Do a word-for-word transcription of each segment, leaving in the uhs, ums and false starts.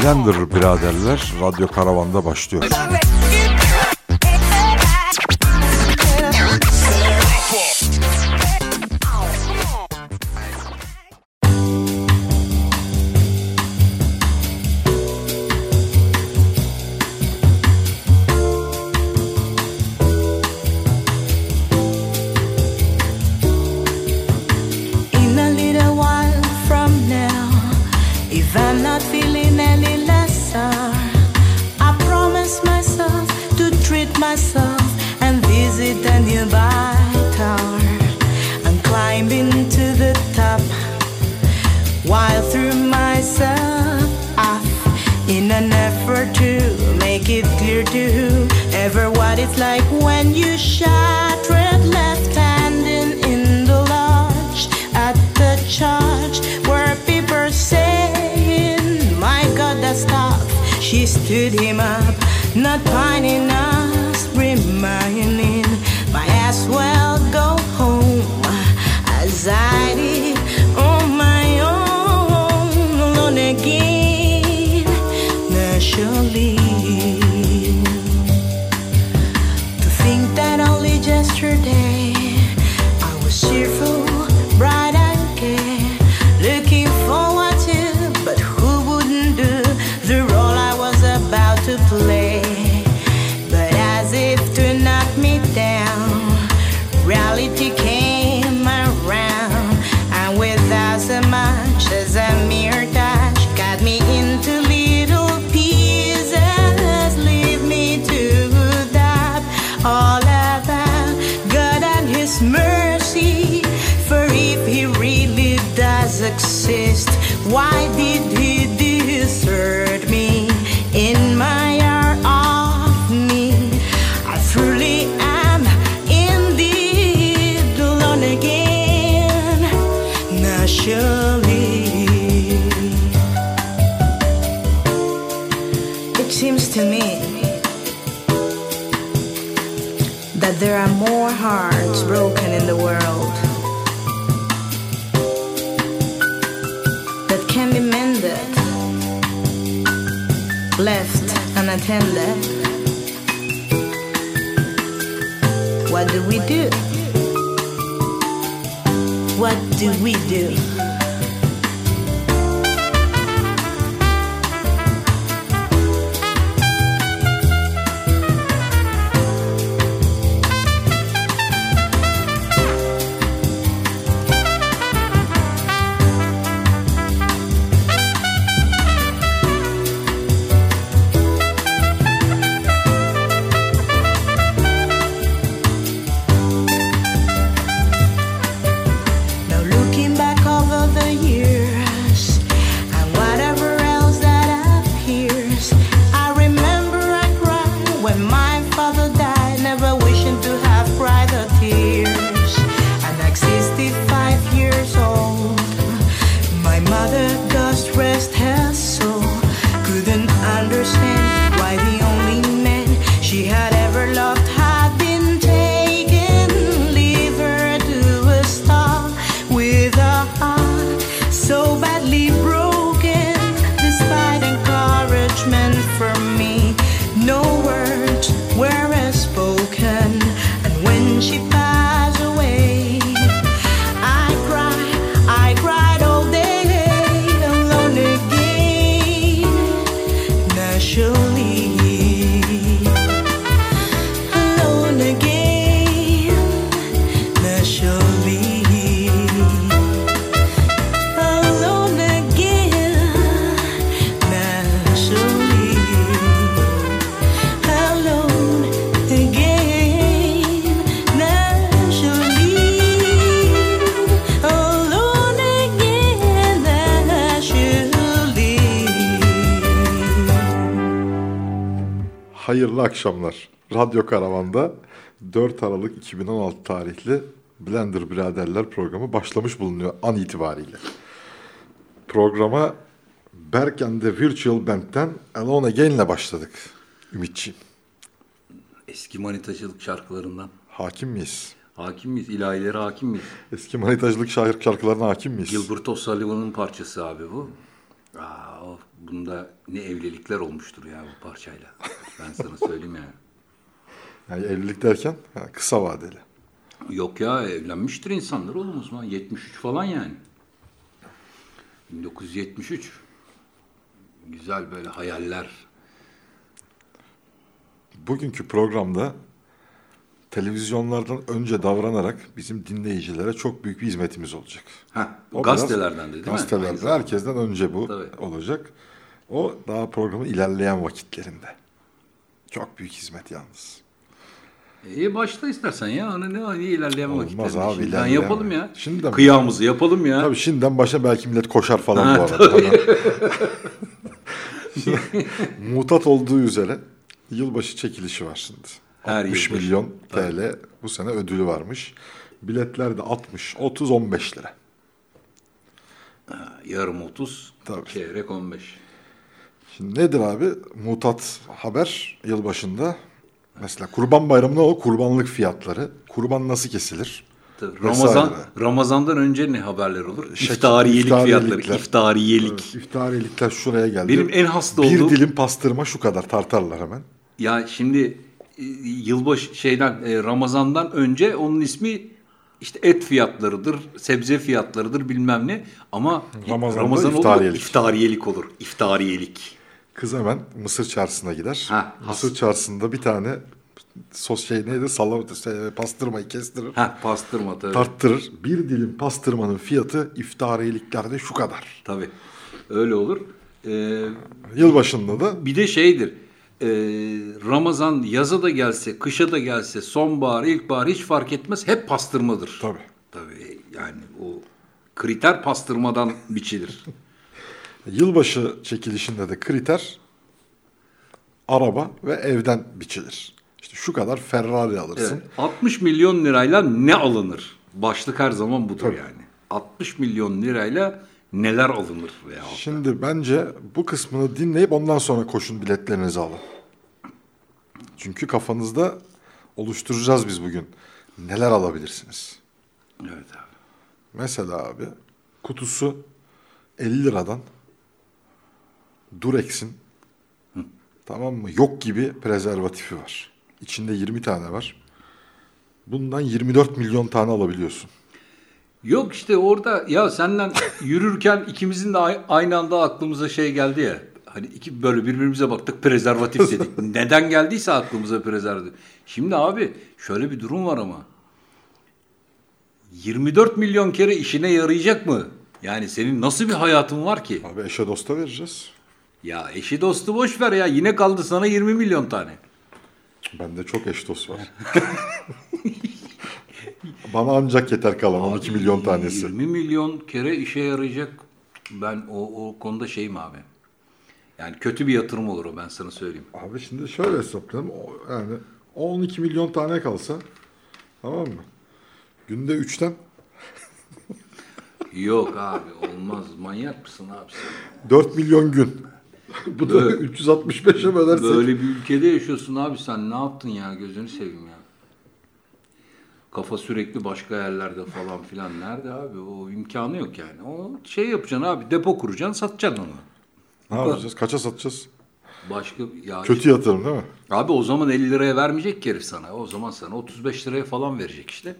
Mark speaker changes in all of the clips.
Speaker 1: Blender biraderler Radyo Karavan'da başlıyor.
Speaker 2: There are more hearts broken in the world that can be mended, left unattended. What do we do? What do we do?
Speaker 1: Hayırlı akşamlar. Radyo Karavan'da dört Aralık iki bin on altı tarihli Blender Biraderler programı başlamış bulunuyor an itibariyle. Programa Berk and the Virtual Band'den Alone Again'le başladık. Ümitciğim.
Speaker 3: Eski manitacılık şarkılarından.
Speaker 1: Hakim miyiz?
Speaker 3: Hakim miyiz? İlahilere hakim miyiz?
Speaker 1: Eski manitacılık şarkılarına hakim miyiz?
Speaker 3: Gilbert O'Sullivan'ın parçası abi bu. Aa, o, bunda ne evlilikler olmuştur ya bu parçayla. Ben sana söyleyeyim yani.
Speaker 1: Yani evlilik derken ha, kısa vadeli.
Speaker 3: Yok ya, evlenmiştir insanlar oğlum o zaman. yetmiş üç falan yani. bin dokuz yüz yetmiş üç. Güzel böyle hayaller.
Speaker 1: Bugünkü programda televizyonlardan önce davranarak bizim dinleyicilere çok büyük bir hizmetimiz olacak.
Speaker 3: Heh,
Speaker 1: O
Speaker 3: gazetelerden de değil mi?
Speaker 1: Gazetelerden, herkesten önce bu
Speaker 3: Tabii.
Speaker 1: olacak. O daha programın ilerleyen vakitlerinde. Çok büyük hizmet yalnız.
Speaker 3: İyi başla istersen ya. Hani ne hani ilerleyen
Speaker 1: Olmaz
Speaker 3: vakitlerinde.
Speaker 1: abi,
Speaker 3: Şimdiden
Speaker 1: ilerleyen
Speaker 3: yapalım
Speaker 1: vakit.
Speaker 3: ya.
Speaker 1: Şimdiden mi?
Speaker 3: Kıyamızı yapalım ya.
Speaker 1: Tabii şimdiden başa belki millet koşar falan
Speaker 3: Ha,
Speaker 1: bu arada. Mutat olduğu üzere yılbaşı çekilişi var şimdi.
Speaker 3: Her
Speaker 1: altmış
Speaker 3: yılbaşı.
Speaker 1: milyon
Speaker 3: Tabii.
Speaker 1: T L bu sene ödülü varmış. Biletler de altmış, otuz, on beş lira.
Speaker 3: Ha, yarım otuz,
Speaker 1: Tabii.
Speaker 3: çeyrek on beş.
Speaker 1: Şimdi nedir abi? Mutat haber yılbaşında. Mesela Kurban Bayramı'nda o kurbanlık fiyatları. Kurban nasıl kesilir?
Speaker 3: Tabii,
Speaker 1: Vesaire.
Speaker 3: Ramazan Ramazan'dan önce ne haberler olur?
Speaker 1: Şekil-
Speaker 3: İftariyelik
Speaker 1: iftariyelikler.
Speaker 3: fiyatları. İftariyelik.
Speaker 1: Evet, iftariyelikler şuraya geldi.
Speaker 3: Benim en hasta
Speaker 1: Bir
Speaker 3: olduğum-
Speaker 1: dilim pastırma şu kadar tartarlar hemen.
Speaker 3: Ya şimdi e, yılbaşı şeyden e, Ramazan'dan önce onun ismi işte et fiyatlarıdır, sebze fiyatlarıdır bilmem ne. Ama
Speaker 1: Ramazan'da
Speaker 3: Ramazan olur,
Speaker 1: iftariyelik.
Speaker 3: iftariyelik olur. İftariyelik.
Speaker 1: Kız hemen Mısır Çarşısı'na gider.
Speaker 3: Ha,
Speaker 1: Mısır Çarşısı'nda bir tane sos şey neydi? Salam, şey, pastırmayı kestirir.
Speaker 3: Ha, pastırma tabii.
Speaker 1: Tarttırır. Bir dilim pastırmanın fiyatı iftariyeliklerde şu kadar.
Speaker 3: Tabii. Öyle olur. Ee,
Speaker 1: Yılbaşında da
Speaker 3: bir de şeydir. e, Ramazan yaza da gelse, kışa da gelse, sonbahar, ilkbahar hiç fark etmez. Hep pastırmadır.
Speaker 1: tabii.
Speaker 3: Tabii yani o kriter pastırmadan biçilir.
Speaker 1: Yılbaşı çekilişinde de kriter araba ve evden biçilir. İşte şu kadar Ferrari alırsın.
Speaker 3: Evet. altmış milyon lirayla ne alınır? Başlık her zaman budur
Speaker 1: Tabii.
Speaker 3: yani. altmış milyon lirayla neler alınır veya.
Speaker 1: Şimdi bence bu kısmını dinleyip ondan sonra koşun biletlerinizi alın. Çünkü kafanızda oluşturacağız biz bugün. Neler alabilirsiniz?
Speaker 3: Evet abi.
Speaker 1: Mesela abi kutusu elli liradan Durex'in tamam mı? Yok gibi prezervatifi var. İçinde yirmi tane var. Bundan yirmi dört milyon tane alabiliyorsun.
Speaker 3: Yok işte orada ya senden yürürken ikimizin de a- aynı anda aklımıza şey geldi ya. Hani iki böyle birbirimize baktık, prezervatif dedik. Neden geldiyse aklımıza prezervatif. Şimdi abi şöyle bir durum var ama. yirmi dört milyon kere işine yarayacak mı? Yani senin nasıl bir hayatın var ki?
Speaker 1: Abi eşe dosta vereceğiz.
Speaker 3: Ya eşi dostu boş ver ya. Yine kaldı sana yirmi milyon tane.
Speaker 1: Bende çok eş dost var. Bana ancak yeter kalan on iki milyon tanesi.
Speaker 3: yirmi milyon kere işe yarayacak. Ben o, o konuda şeyim abi. Yani kötü bir yatırım olur o, ben sana söyleyeyim.
Speaker 1: Abi şimdi şöyle hesaplayalım. O- Yani on iki milyon tane kalsa tamam mı? Günde üçten
Speaker 3: Yok abi olmaz. Manyak mısın abi sen?
Speaker 1: dört milyon gün. Bu da
Speaker 3: Böyle-
Speaker 1: üç yüz altmış beşe bölersek.
Speaker 3: Böyle bir ülkede yaşıyorsun abi sen, ne yaptın ya, gözünü seveyim ya. Kafa sürekli başka yerlerde falan filan. Nerede abi? O imkanı yok yani. O şey yapacaksın abi, depo kuracaksın, satacaksın onu.
Speaker 1: Ne yapacağız? Kaça satacağız?
Speaker 3: Başka ya
Speaker 1: Kötü yatırım değil mi?
Speaker 3: abi o zaman elli liraya vermeyecek ki herif sana. O zaman sana otuz beş liraya falan verecek işte.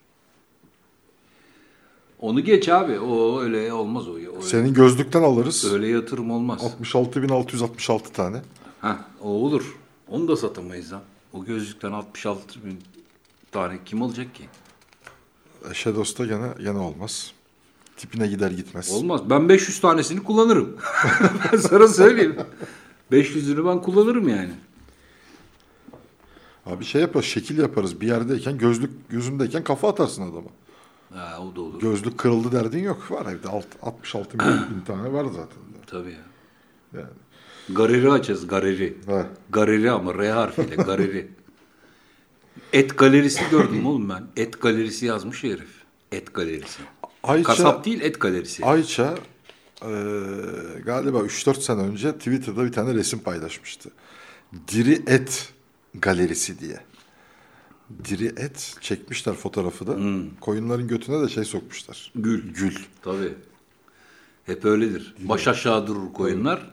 Speaker 3: Onu geç abi. O öyle olmaz o. o
Speaker 1: Senin gözlükten alırız.
Speaker 3: öyle yatırım olmaz.
Speaker 1: altmış altı bin altı yüz altmış altı tane.
Speaker 3: Ha, o olur. Onu da satamayız lan. O gözlükten altmış altı bin tane kim alacak ki?
Speaker 1: Eşe dosta gene, gene olmaz. Tipine gider gitmez.
Speaker 3: Olmaz. Ben beş yüz tanesini kullanırım. Ben sana söyleyeyim. beş yüzünü ben kullanırım yani.
Speaker 1: Abi şey yaparız, şekil yaparız. Bir yerdeyken, gözlük yüzündeyken kafa atarsın adama.
Speaker 3: Ha, o da olur.
Speaker 1: Gözlük kırıldı derdin yok. Var evde alt- altmış altı milyon bin tane var zaten.
Speaker 3: Tabii ya.
Speaker 1: Yani.
Speaker 3: Galeri açacağız, galeri.
Speaker 1: Ha.
Speaker 3: Galeri ama R harfiyle, galeri. Et galerisi gördüm mü oğlum ben? Et galerisi yazmış ya herif. Et galerisi.
Speaker 1: Ayça,
Speaker 3: Kasap değil, et galerisi.
Speaker 1: Ayça e, galiba üç dört sene önce Twitter'da bir tane resim paylaşmıştı. Diri et galerisi diye. Diri et çekmişler fotoğrafı da. Koyunların götüne de şey sokmuşlar.
Speaker 3: Gül.
Speaker 1: Gül.
Speaker 3: Tabii. Hep öyledir. Baş aşağı durur koyunlar.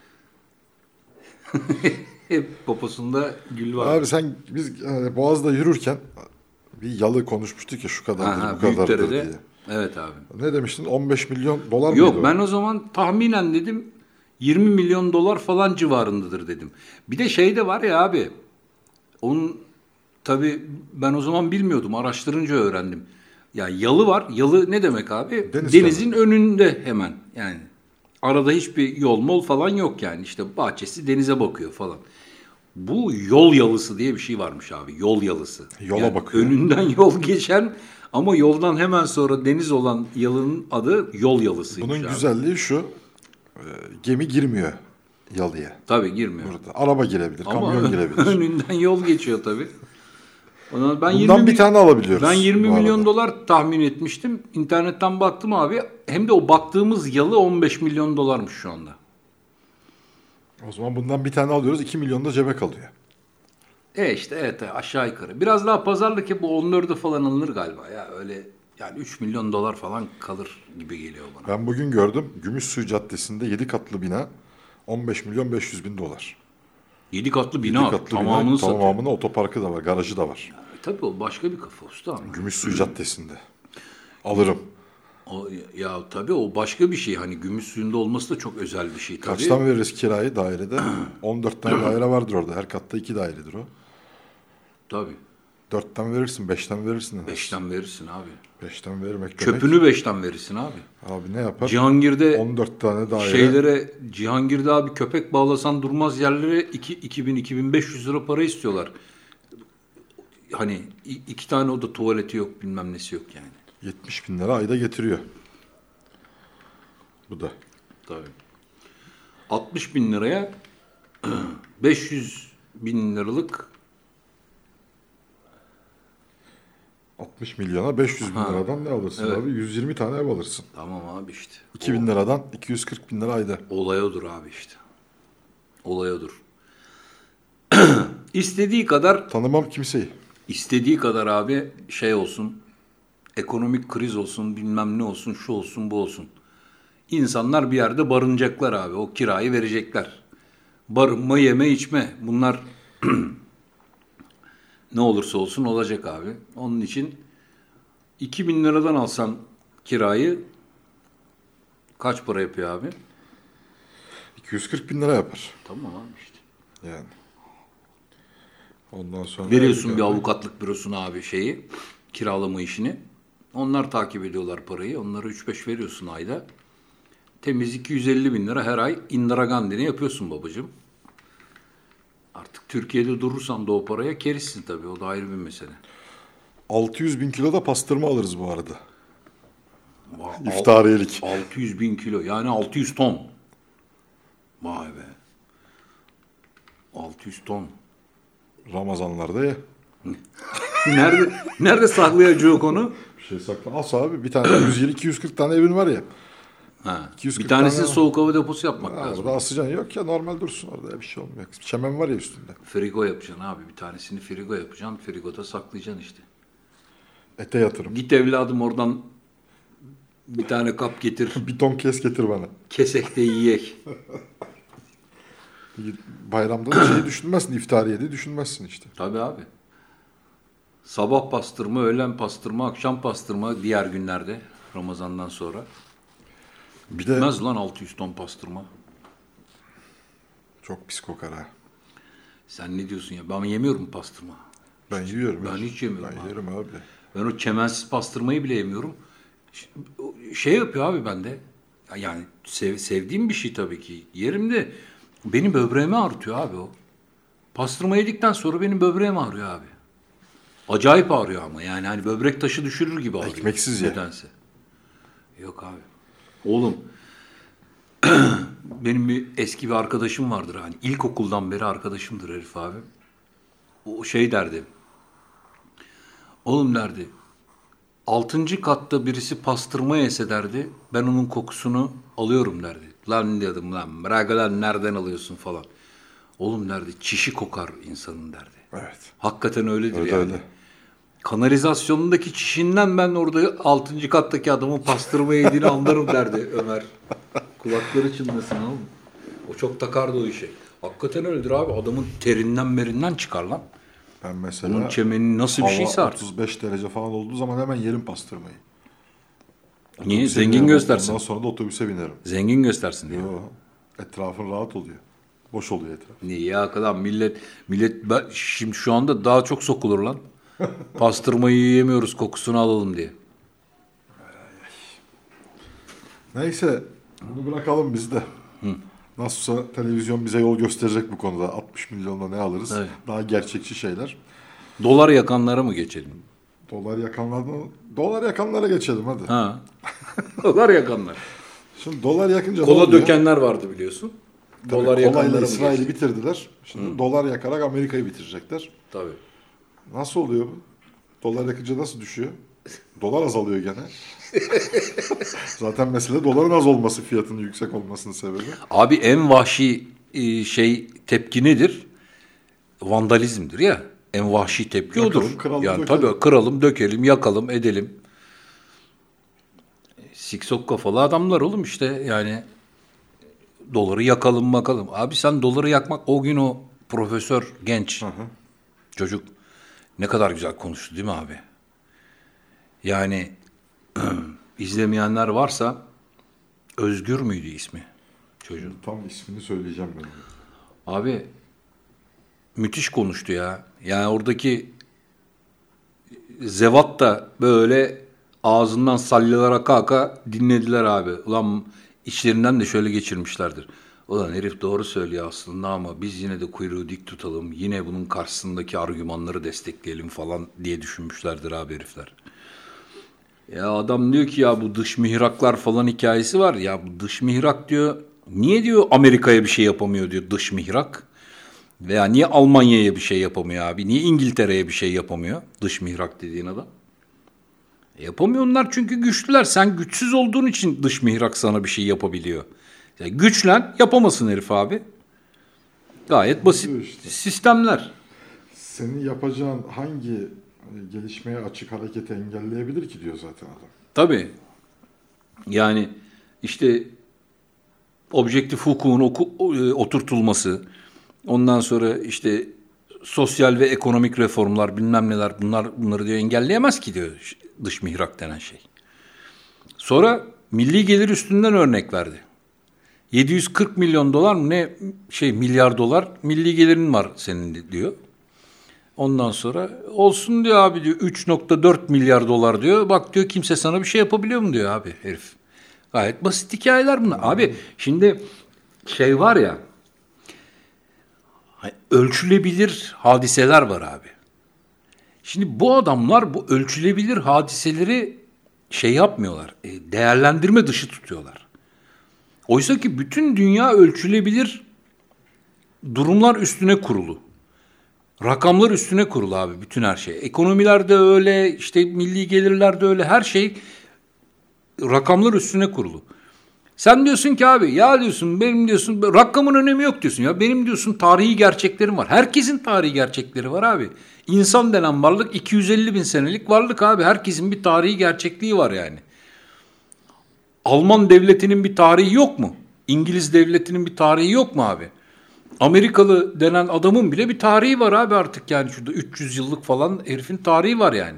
Speaker 3: Hep poposunda gül var.
Speaker 1: Abi sen biz yani Boğaz'da yürürken bir yalı konuşmuştuk ya şu kadardır
Speaker 3: Aha,
Speaker 1: bu kadardır
Speaker 3: Büyükdere'de.
Speaker 1: diye.
Speaker 3: Evet abi.
Speaker 1: Ne demiştin? on beş milyon dolar mıydı
Speaker 3: Yok
Speaker 1: o?
Speaker 3: ben o zaman tahminen dedim yirmi milyon dolar falan civarındadır dedim. Bir de şey de var ya abi. Onun tabii ben o zaman bilmiyordum. Araştırınca öğrendim. Ya yalı var. Yalı ne demek abi?
Speaker 1: Deniz
Speaker 3: Denizin önünde hemen. Yani arada hiçbir yol mol falan yok yani. İşte bahçesi denize bakıyor falan. Bu yol yalısı diye bir şey varmış abi. Yol yalısı.
Speaker 1: Yola
Speaker 3: Yani
Speaker 1: bakıyor.
Speaker 3: Önünden yol geçen ama yoldan hemen sonra deniz olan yalının adı yol yalısıymış
Speaker 1: Bunun
Speaker 3: abi.
Speaker 1: güzelliği şu. e, Gemi girmiyor yalıya.
Speaker 3: Tabii girmiyor.
Speaker 1: Burada araba girebilir,
Speaker 3: Ama
Speaker 1: kamyon girebilir.
Speaker 3: önünden yol geçiyor tabii. Ona ben
Speaker 1: Bundan
Speaker 3: yirmi
Speaker 1: bir tane alabiliyoruz.
Speaker 3: Ben yirmi
Speaker 1: bu
Speaker 3: milyon
Speaker 1: arada.
Speaker 3: dolar tahmin etmiştim. İnternetten baktım abi. Hem de o baktığımız yalı on beş milyon dolarmış şu anda.
Speaker 1: O zaman bundan bir tane alıyoruz. iki milyon da cebe kalıyor.
Speaker 3: E işte evet aşağı yukarı. Biraz daha pazarlık yapıp on dörde falan alınır galiba ya. Öyle yani üç milyon dolar falan kalır gibi geliyor bana.
Speaker 1: Ben bugün gördüm. Gümüşsuyu Caddesi'nde yedi katlı bina on beş milyon beş yüz bin dolar.
Speaker 3: yedi katlı
Speaker 1: yedi
Speaker 3: bina
Speaker 1: katlı
Speaker 3: tamamını
Speaker 1: bina,
Speaker 3: satıyor.
Speaker 1: tamamını otoparkı da var, garajı da var.
Speaker 3: E, tabii o başka bir kafa usta ama.
Speaker 1: Gümüşsuyu Caddesi'nde. Alırım.
Speaker 3: O, ya tabii o başka bir şey. Hani gümüş suyunda olması da çok özel bir şey tabii.
Speaker 1: Kaçtan veririz kirayı dairede? on dört tane daire vardır orada. Her katta iki dairedir o.
Speaker 3: Tabii.
Speaker 1: dörtten verirsin, beşten verirsin. en az.
Speaker 3: Beşten verirsin abi.
Speaker 1: beşten vermek demek.
Speaker 3: Çöpünü beşten verirsin abi.
Speaker 1: Abi ne yapar?
Speaker 3: Cihangir'de
Speaker 1: on dört tane daire.
Speaker 3: şeylere Cihangir'de abi köpek bağlasan durmaz yerlere iki bin iki bin beş yüz lira para istiyorlar. Hani i- iki tane oda tuvaleti yok bilmem nesi yok yani.
Speaker 1: yetmiş bin lira ayda getiriyor. Bu da.
Speaker 3: Tabii. altmış bin liraya beş yüz bin liralık
Speaker 1: altmış milyona beş yüz bin
Speaker 3: Ha.
Speaker 1: liradan ne alırsın
Speaker 3: Evet.
Speaker 1: abi? yüz yirmi tane ev alırsın.
Speaker 3: tamam abi işte.
Speaker 1: iki bin liradan iki yüz kırk bin lira ayda.
Speaker 3: Olay odur abi işte. Olay odur. İstediği kadar
Speaker 1: Tanımam kimseyi.
Speaker 3: istediği kadar abi şey olsun. Ekonomik kriz olsun, bilmem ne olsun, şu olsun, bu olsun. İnsanlar bir yerde barınacaklar abi. O kirayı verecekler. Barınma, yeme, içme. Bunlar ne olursa olsun olacak abi. Onun için iki bin liradan alsan kirayı kaç para yapıyor abi?
Speaker 1: iki yüz kırk bin lira yapar.
Speaker 3: Tamam abi işte.
Speaker 1: Yani. Ondan sonra...
Speaker 3: Veriyorsun bir avukatlık bürosuna abi şeyi, kiralama işini. Onlar takip ediyorlar parayı. Onlara üç beş veriyorsun ayda. Temiz iki yüz elli bin lira her ay Indira Gandhi'ni yapıyorsun babacığım. Artık Türkiye'de durursan da o paraya kerissin tabii. O da ayrı bir mesele.
Speaker 1: altı yüz bin kilo da pastırma alırız bu arada.
Speaker 3: Vay,
Speaker 1: İftariyelik.
Speaker 3: altı yüz bin kilo. Yani altı yüz ton. Vay be. altı yüz ton.
Speaker 1: Ramazanlarda ye.
Speaker 3: Nerede nerede saklayacak onu?
Speaker 1: Bir şey sakla. As abi bir tane yüz yirmi iki yüz kırk tane evin var ya.
Speaker 3: Ha.
Speaker 1: iki yüz kırk
Speaker 3: Bir tanesini
Speaker 1: tane-
Speaker 3: soğuk hava deposu yapmak
Speaker 1: Ha,
Speaker 3: lazım.
Speaker 1: orada asacaksın yok ya normal dursun orada bir şey olmuyor. Çemen var ya üstünde.
Speaker 3: Frigo yapacaksın abi. Bir tanesini frigo yapacaksın. Frigoda saklayacaksın işte.
Speaker 1: Ete yatırım.
Speaker 3: Git evladım oradan bir tane kap getir.
Speaker 1: Bir ton kes getir bana.
Speaker 3: Kesek de yiyek.
Speaker 1: Bayramda da şeyi düşünmezsin. İftariyede düşünmezsin işte.
Speaker 3: Tabii abi. Sabah pastırma, öğlen pastırma, akşam pastırma diğer günlerde Ramazan'dan sonra.
Speaker 1: Bir de
Speaker 3: Bitmez lan altı yüz ton pastırma.
Speaker 1: çok pis kokar ha.
Speaker 3: Sen ne diyorsun ya? Ben yemiyorum pastırma.
Speaker 1: Ben yiyorum.
Speaker 3: Ben hiç yemiyorum
Speaker 1: Ben
Speaker 3: abi.
Speaker 1: yerim abi.
Speaker 3: Ben o çemensiz pastırmayı bile yemiyorum. Ş- o Şey yapıyor abi bende. Ya Yani sev- sevdiğim bir şey tabii ki. Yerim de benim böbreğimi ağrıtıyor abi o. Pastırma yedikten sonra benim böbreğim ağrıyor abi. Acayip ağrıyor ama yani hani böbrek taşı düşürür gibi ağrıyor.
Speaker 1: Ekmeksiz ye.
Speaker 3: Nedense. Yok abi. Oğlum benim bir eski bir arkadaşım vardır hani ilkokuldan beri arkadaşımdır herif abi. O şey derdi. Oğlum derdi. Altıncı katta birisi pastırma yese derdi. Ben onun kokusunu alıyorum derdi. Lan dedim lan bırak lan nereden alıyorsun falan. Oğlum derdi çişi kokar insanın derdi.
Speaker 1: Evet.
Speaker 3: Hakikaten öyledir
Speaker 1: Öyle
Speaker 3: yani.
Speaker 1: öyle.
Speaker 3: Kanalizasyonundaki çişinden ben orada altıncı kattaki adamın pastırma yediğini anlarım derdi Ömer. Kulakları çınlasın oğlum. O çok takardı o işe. Hakikaten öyledir abi. Adamın terinden merinden çıkar lan.
Speaker 1: Ben mesela
Speaker 3: Bunun çemeni nasıl bir şeyse
Speaker 1: hava
Speaker 3: artık.
Speaker 1: otuz beş derece falan olduğu zaman hemen yerim pastırmayı.
Speaker 3: Niye?
Speaker 1: Otobüse
Speaker 3: Zengin
Speaker 1: binerim,
Speaker 3: göstersin.
Speaker 1: Ondan sonra da otobüse binerim.
Speaker 3: Zengin göstersin diye.
Speaker 1: Yo, etrafın rahat oluyor. Boş oluyor etraf.
Speaker 3: Niye ya kadar millet millet ben, şimdi şu anda daha çok sokulur lan. Pastırmayı yiyemiyoruz kokusunu alalım diye.
Speaker 1: Neyse bunu bırakalım biz de. Hı. Nasılsa televizyon bize yol gösterecek bu konuda. altmış milyonla ne alırız?
Speaker 3: Evet.
Speaker 1: Daha gerçekçi şeyler.
Speaker 3: Dolar yakanlara mı geçelim?
Speaker 1: Dolar yakanlardan dolar yakanlara geçelim hadi.
Speaker 3: Ha. Dolar yakanlar.
Speaker 1: Şimdi dolar yakınca
Speaker 3: Kola
Speaker 1: ne oluyor?
Speaker 3: dökenler vardı biliyorsun.
Speaker 1: Tabii,
Speaker 3: Dolar yakanlara
Speaker 1: kolayla
Speaker 3: mı
Speaker 1: İsrail'i
Speaker 3: geçti?
Speaker 1: bitirdiler. Şimdi Hı. dolar yakarak Amerika'yı bitirecekler.
Speaker 3: Tabii.
Speaker 1: Nasıl oluyor bu? Dolar yakınca nasıl düşüyor? Dolar azalıyor gene. Zaten mesele doların az olması, fiyatının yüksek olmasının sebebi.
Speaker 3: Abi en vahşi e, şey tepki nedir? Vandalizmdir ya. En vahşi tepki
Speaker 1: Yakalım,
Speaker 3: odur.
Speaker 1: kıralım,
Speaker 3: Yani
Speaker 1: dökelim.
Speaker 3: tabii kıralım, dökelim, yakalım, edelim. Siksok kafalı adamlar oğlum işte yani doları yakalım bakalım. Abi sen doları yakmak o gün o profesör genç
Speaker 1: Hı hı.
Speaker 3: çocuk ne kadar güzel konuştu değil mi abi? Yani izlemeyenler varsa Özgür müydü ismi çocuğun?
Speaker 1: Tam ismini söyleyeceğim ben.
Speaker 3: Abi müthiş konuştu ya. Yani oradaki zevat da böyle ağzından salyalar aka aka dinlediler abi. Ulan içlerinden de şöyle geçirmişlerdir. Ulan herif doğru söylüyor aslında ama biz yine de kuyruğu dik tutalım. Yine bunun karşısındaki argümanları destekleyelim falan diye düşünmüşlerdir abi herifler. Ya adam diyor ki ya bu dış mihraklar falan hikayesi var. Ya bu dış mihrak diyor. Niye diyor Amerika'ya bir şey yapamıyor diyor dış mihrak. Veya niye Almanya'ya bir şey yapamıyor abi? Niye İngiltere'ye bir şey yapamıyor? Dış mihrak dediğin adam. E yapamıyor onlar çünkü güçlüler. Sen güçsüz olduğun için dış mihrak sana bir şey yapabiliyor. Yani güçlen yapamasın herif abi. Gayet basit
Speaker 1: işte.
Speaker 3: sistemler.
Speaker 1: Senin yapacağın hangi gelişmeye açık hareketi engelleyebilir ki diyor zaten adam.
Speaker 3: Tabii. Yani işte objektif hukukun oku, oturtulması, ondan sonra işte sosyal ve ekonomik reformlar bilmem neler bunlar bunları diyor engelleyemez ki diyor dış mihrak denen şey. Sonra milli gelir üstünden örnek verdi. yedi yüz kırk milyon dolar mı ne şey milyar dolar milli gelirin var senin diyor. Ondan sonra olsun diyor abi diyor üç nokta dört milyar dolar diyor. Bak diyor kimse sana bir şey yapabiliyor mu diyor abi herif. Gayet basit hikayeler bunlar. Abi şimdi şey var ya ölçülebilir hadiseler var abi. Şimdi bu adamlar bu ölçülebilir hadiseleri şey yapmıyorlar. Değerlendirme dışı tutuyorlar. Oysa ki bütün dünya ölçülebilir durumlar üstüne kurulu. Rakamlar üstüne kurulu abi bütün her şey. Ekonomiler de öyle, işte milli gelirler de öyle, her şey rakamlar üstüne kurulu. Sen diyorsun ki abi ya diyorsun benim diyorsun rakamın önemi yok diyorsun ya. Benim diyorsun tarihi gerçeklerim var. Herkesin tarihi gerçekleri var abi. İnsan denen varlık iki yüz elli bin senelik varlık abi. Herkesin bir tarihi gerçekliği var yani. Alman devletinin bir tarihi yok mu? İngiliz devletinin bir tarihi yok mu abi? Amerikalı denen adamın bile bir tarihi var abi artık yani şurada üç yüz yıllık falan herifin tarihi var yani.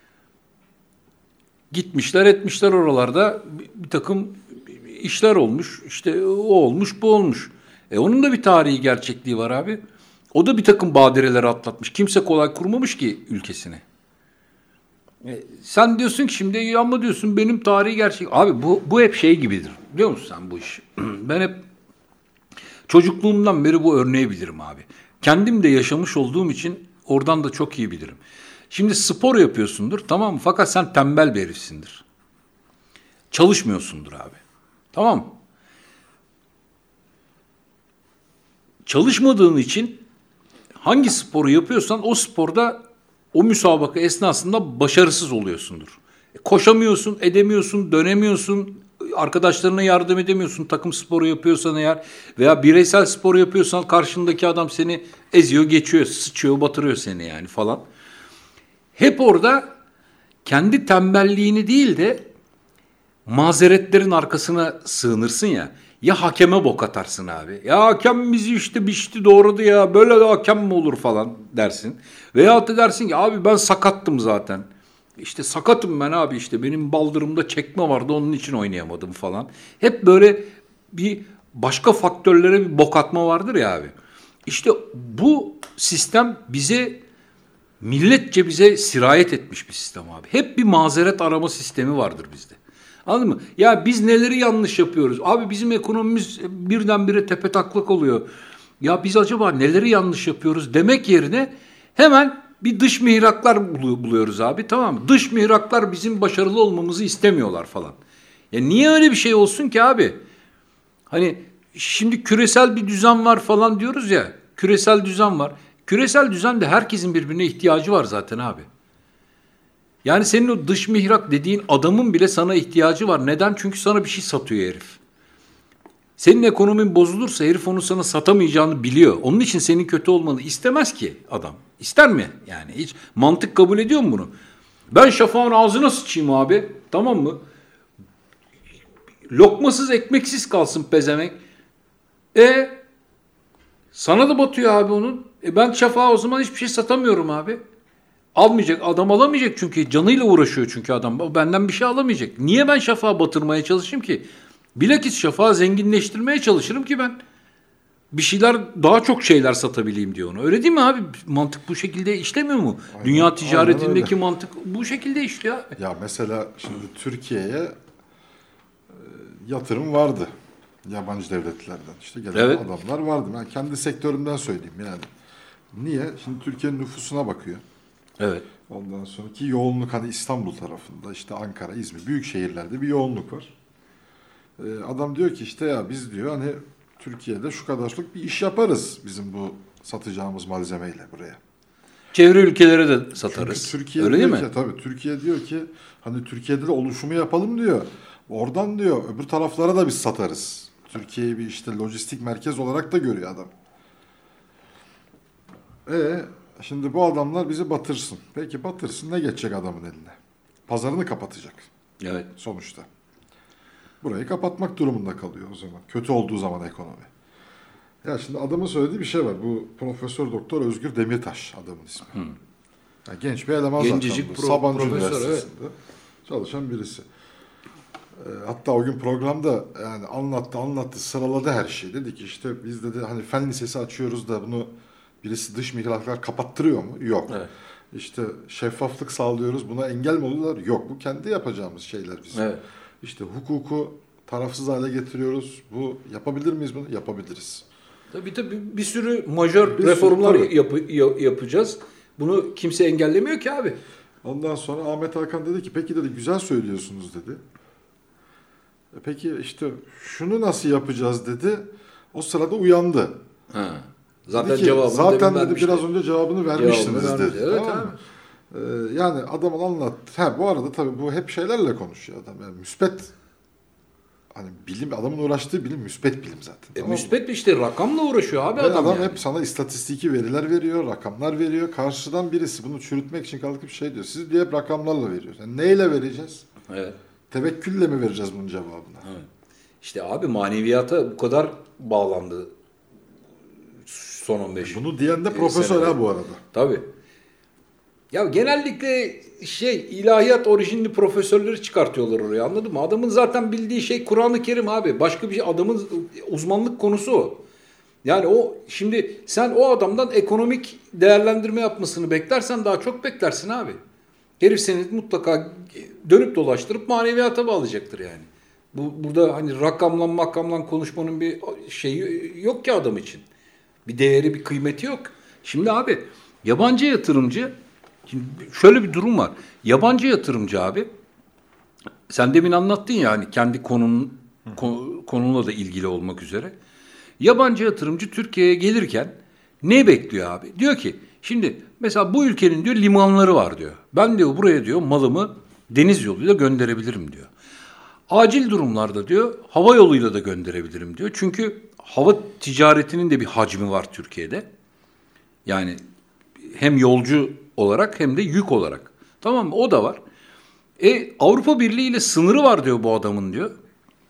Speaker 3: Gitmişler etmişler oralarda bir, bir takım işler olmuş işte o olmuş bu olmuş. E onun da bir tarihi gerçekliği var abi. O da bir takım badireleri atlatmış. Kimse kolay kurmamış ki ülkesini. E, sen diyorsun ki şimdi ama diyorsun benim tarihi gerçek. Abi bu, bu hep şey gibidir biliyor musun sen bu iş? Ben hep çocukluğumdan beri bu örneği bilirim abi. Kendim de yaşamış olduğum için oradan da çok iyi bilirim. Şimdi spor yapıyorsundur tamam mı? Fakat sen tembel bir herifsindir. Çalışmıyorsundur abi. Tamam mı? Çalışmadığın için hangi sporu yapıyorsan o sporda o müsabaka esnasında başarısız oluyorsundur. E, koşamıyorsun, edemiyorsun, dönemiyorsun, arkadaşlarına yardım edemiyorsun. Takım sporu yapıyorsan eğer veya bireysel spor yapıyorsan karşındaki adam seni eziyor, geçiyor, sıçıyor, batırıyor seni yani falan. Hep orada kendi tembelliğini değil de mazeretlerin arkasına sığınırsın ya. Ya hakeme bok atarsın abi. Ya hakem bizi işte biçti doğradı ya. Böyle de hakem mi olur falan dersin. Veyahut da dersin ki abi ben sakattım zaten. İşte sakatım ben abi işte benim baldırımda çekme vardı onun için oynayamadım falan. Hep böyle bir başka faktörlere bir bok atma vardır ya abi. İşte bu sistem bize milletçe bize sirayet etmiş bir sistem abi. Hep bir mazeret arama sistemi vardır bizde. Anladın mı? Ya biz neleri yanlış yapıyoruz? Abi bizim ekonomimiz birdenbire tepetaklak oluyor. Ya biz acaba neleri yanlış yapıyoruz demek yerine hemen bir dış mihraklar buluyoruz abi, tamam mı? Dış mihraklar bizim başarılı olmamızı istemiyorlar falan. Ya niye öyle bir şey olsun ki abi? Hani şimdi küresel bir düzen var falan diyoruz ya. Küresel düzen var. Küresel düzende herkesin birbirine ihtiyacı var zaten abi. Yani senin o dış mihrak dediğin adamın bile sana ihtiyacı var. Neden? Çünkü sana bir şey satıyor herif. Senin ekonomin bozulursa herif onu sana satamayacağını biliyor. Onun için senin kötü olmanı istemez ki adam. İster mi? Yani hiç mantık kabul ediyor mu bunu? Ben Şafak'ın ağzına sıçayım abi. Tamam mı? Lokmasız ekmeksiz kalsın pezevenk. E sana da batıyor abi onun. E ben Şafak'a o zaman hiçbir şey satamıyorum abi. Almayacak, adam alamayacak çünkü canıyla uğraşıyor çünkü adam. O benden bir şey alamayacak. Niye ben Şafak'a batırmaya çalışayım ki? Bilakis Şafak'ı zenginleştirmeye çalışırım ki ben bir şeyler, daha çok şeyler satabileyim diyor onu. Öyle değil mi abi? Mantık bu şekilde işlemiyor mu? Aynen, Dünya ticaretindeki mantık bu şekilde işliyor abi.
Speaker 1: Ya mesela şimdi Türkiye'ye e, yatırım vardı. Yabancı devletlerden. İşte gelen evet. adamlar vardı. Ben kendi sektörümden söyleyeyim yani. Niye? Şimdi Türkiye'nin nüfusuna bakıyor.
Speaker 3: Evet.
Speaker 1: Ondan sonraki yoğunluk hani İstanbul tarafında, işte Ankara, İzmir, büyük şehirlerde bir yoğunluk var. Ee, adam diyor ki işte ya biz diyor hani Türkiye'de şu kadarlık bir iş yaparız bizim bu satacağımız malzemeyle buraya.
Speaker 3: Çevre ülkelere de satarız.
Speaker 1: Çünkü Türkiye
Speaker 3: öyle
Speaker 1: diyor
Speaker 3: değil
Speaker 1: ki,
Speaker 3: mi?
Speaker 1: Tabii Türkiye diyor ki hani Türkiye'de de oluşumu yapalım diyor. Oradan diyor öbür taraflara da biz satarız. Türkiye'yi bir işte lojistik merkez olarak da görüyor adam. E şimdi bu adamlar bizi batırsın. Peki batırsın, ne geçecek adamın eline? Pazarını kapatacak.
Speaker 3: Evet.
Speaker 1: Sonuçta. Burayı kapatmak durumunda kalıyor o zaman. Kötü olduğu zaman ekonomi. Ya şimdi adamın söylediği bir şey var. Bu Profesör Doktor Özgür Demirtaş adamın ismi. Hmm. Yani genç bir eleman
Speaker 3: Gencecik
Speaker 1: zaten.
Speaker 3: Pro,
Speaker 1: Sabancı
Speaker 3: profesör,
Speaker 1: Üniversitesi'nde evet. çalışan birisi. E, hatta o gün programda yani anlattı anlattı sıraladı her şeyi. Dedi ki işte biz dedi hani fen lisesi açıyoruz da bunu birisi dış mihraklar kapattırıyor mu? Yok. Evet. İşte şeffaflık sağlıyoruz. Buna engel mi oluyorlar? Yok. Bu kendi yapacağımız şeyler bizim. Evet. İşte hukuku tarafsız hale getiriyoruz. Bu yapabilir miyiz bunu? Yapabiliriz.
Speaker 3: Tabii tabii bir sürü majör bir reformlar sürü, yap, yapacağız. Bunu kimse engellemiyor ki abi.
Speaker 1: Ondan sonra Ahmet Hakan dedi ki peki dedi güzel söylüyorsunuz dedi. E peki işte şunu nasıl yapacağız dedi. O sırada uyandı.
Speaker 3: Ha. Zaten
Speaker 1: ki,
Speaker 3: cevabını
Speaker 1: zaten dedi biraz önce cevabını vermiştiniz
Speaker 3: cevabını
Speaker 1: dedi.
Speaker 3: Evet
Speaker 1: tamam
Speaker 3: abi.
Speaker 1: Ee, yani adamın anlattı. Ha, bu arada tabii bu hep şeylerle konuşuyor adam. Yani müspet hani bilim, adamın uğraştığı bilim müspet bilim zaten.
Speaker 3: E, tamam müspet işte rakamla uğraşıyor abi
Speaker 1: Ve
Speaker 3: adam.
Speaker 1: Adam
Speaker 3: yani.
Speaker 1: hep sana istatistiki veriler veriyor, rakamlar veriyor. Karşıdan birisi bunu çürütmek için kalkıp şey diyor. Siz diye hep rakamlarla veriyor. Yani neyle vereceğiz?
Speaker 3: Evet.
Speaker 1: Tevekkülle mi vereceğiz bunun cevabını?
Speaker 3: Evet. İşte abi maneviyata bu kadar bağlandı son on beş.
Speaker 1: Bunu diyen de profesör ha bu arada.
Speaker 3: Tabii. Ya genellikle şey ilahiyat orijinli profesörleri çıkartıyorlar oraya, anladın mı? Adamın zaten bildiği şey Kur'an-ı Kerim abi. Başka bir şey, adamın uzmanlık konusu o. Yani o şimdi sen o adamdan ekonomik değerlendirme yapmasını beklersen daha çok beklersin abi. Herif seni mutlaka dönüp dolaştırıp maneviyata bağlayacaktır yani. Bu burada hani rakamlan makamlan konuşmanın bir şeyi yok ki adam için. Bir değeri, bir kıymeti yok. Şimdi abi yabancı yatırımcı, şimdi şöyle bir durum var. Yabancı yatırımcı abi, sen demin anlattın ya hani kendi konunun konuyla da ilgili olmak üzere. Yabancı yatırımcı Türkiye'ye gelirken ne bekliyor abi? Diyor ki şimdi mesela bu ülkenin diyor limanları var diyor. Ben diyor buraya diyor malımı deniz yoluyla gönderebilirim diyor. Acil durumlarda diyor hava yoluyla da gönderebilirim diyor. Çünkü hava ticaretinin de bir hacmi var Türkiye'de. Yani hem yolcu olarak hem de yük olarak. Tamam mı? O da var. E Avrupa Birliği ile sınırı var diyor bu adamın diyor.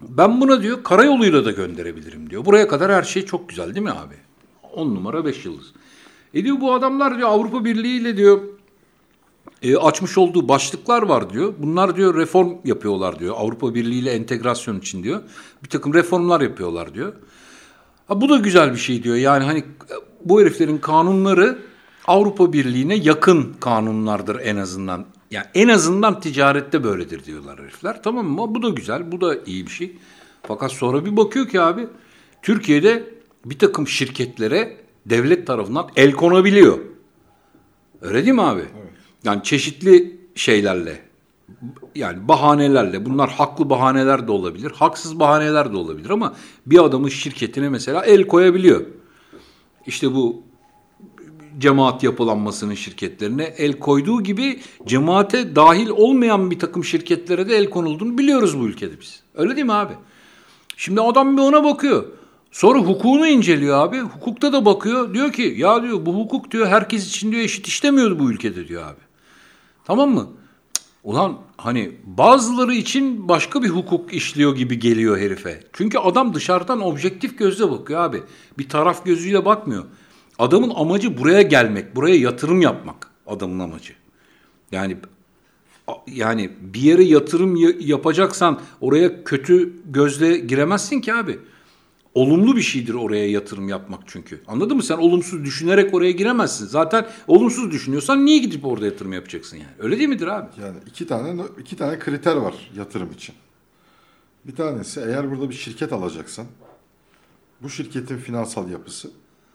Speaker 3: Ben buna diyor karayoluyla da gönderebilirim diyor. Buraya kadar her şey çok güzel değil mi abi? On numara beş yıldız. E diyor bu adamlar diyor Avrupa Birliği ile diyor e, açmış olduğu başlıklar var diyor. Bunlar diyor reform yapıyorlar diyor. Avrupa Birliği ile entegrasyon için diyor. Bir takım reformlar yapıyorlar diyor. Ha, bu da güzel bir şey diyor. Yani hani bu heriflerin kanunları Avrupa Birliği'ne yakın kanunlardır en azından. Yani en azından ticarette böyledir diyorlar herifler. Tamam mı? Bu da güzel. Bu da iyi bir şey. Fakat sonra bir bakıyor ki abi Türkiye'de bir takım şirketlere devlet tarafından el konabiliyor. Öyle değil mi abi? Evet. Yani çeşitli şeylerle, yani bahanelerle, bunlar haklı bahaneler de olabilir, haksız bahaneler de olabilir ama bir adamın şirketine mesela el koyabiliyor. İşte bu cemaat yapılanmasının şirketlerine el koyduğu gibi cemaate dahil olmayan bir takım şirketlere de el konulduğunu biliyoruz bu ülkede biz. Öyle değil mi abi? Şimdi adam bir ona bakıyor. Sonra hukukunu inceliyor abi. Hukukta da bakıyor. Diyor ki ya diyor bu hukuk diyor herkes için diyor eşit işlemiyor bu ülkede diyor abi. Tamam mı? Ulan hani bazıları için başka bir hukuk işliyor gibi geliyor herife. Çünkü adam dışarıdan objektif gözle bakıyor abi. Bir taraf gözüyle bakmıyor. Adamın amacı buraya gelmek, buraya yatırım yapmak adamın amacı. Yani yani bir yere yatırım yapacaksan oraya kötü gözle giremezsin ki abi. Olumlu bir şeydir oraya yatırım yapmak çünkü. Anladın mı? Sen olumsuz düşünerek oraya giremezsin. Zaten olumsuz düşünüyorsan niye gidip orada yatırım yapacaksın yani? Öyle değil midir abi?
Speaker 1: Yani iki tane iki tane kriter var yatırım için. Bir tanesi eğer burada bir şirket alacaksan bu şirketin finansal yapısı,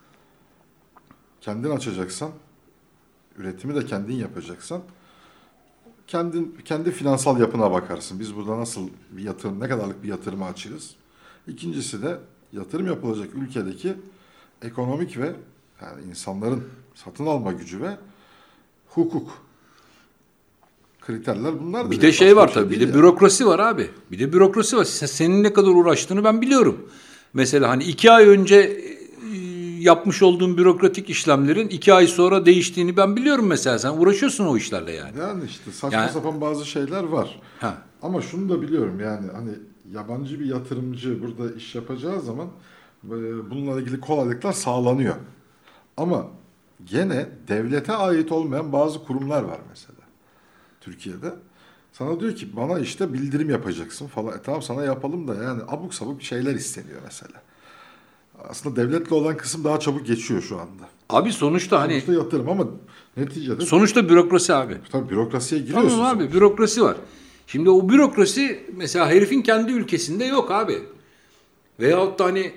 Speaker 1: kendin açacaksan, üretimi de kendin yapacaksan kendin kendi finansal yapına bakarsın. Biz burada nasıl bir yatırım, ne kadarlık bir yatırımı açığız? İkincisi de yatırım yapılacak ülkedeki ekonomik ve yani insanların satın alma gücü ve hukuk kriterler bunlar.
Speaker 3: Bir de şey var tabii, bir de bürokrasi var abi. Bir de bürokrasi var. Senin ne kadar uğraştığını ben biliyorum. Mesela hani iki ay önce yapmış olduğun bürokratik işlemlerin iki ay sonra değiştiğini ben biliyorum mesela. Sen uğraşıyorsun o işlerle yani.
Speaker 1: Yani işte saçma
Speaker 3: yani,
Speaker 1: sapan bazı şeyler var.
Speaker 3: Ha.
Speaker 1: Ama şunu da biliyorum yani hani yabancı bir yatırımcı burada iş yapacağı zaman bununla ilgili kolaylıklar sağlanıyor. Ama gene devlete ait olmayan bazı kurumlar var mesela Türkiye'de. Sana diyor ki bana işte bildirim yapacaksın falan. E tamam sana yapalım da yani abuk sabuk şeyler isteniyor mesela. Aslında devletle olan kısım daha çabuk geçiyor şu anda.
Speaker 3: Abi sonuçta hani...
Speaker 1: Sonuçta yatırım ama neticede...
Speaker 3: Sonuçta bürokrasi abi.
Speaker 1: Tabii bürokrasiye giriyorsun.
Speaker 3: Tamam abi sonuçta. Bürokrasi var. Şimdi o bürokrasi mesela herifin kendi ülkesinde yok abi. Veyahut da hani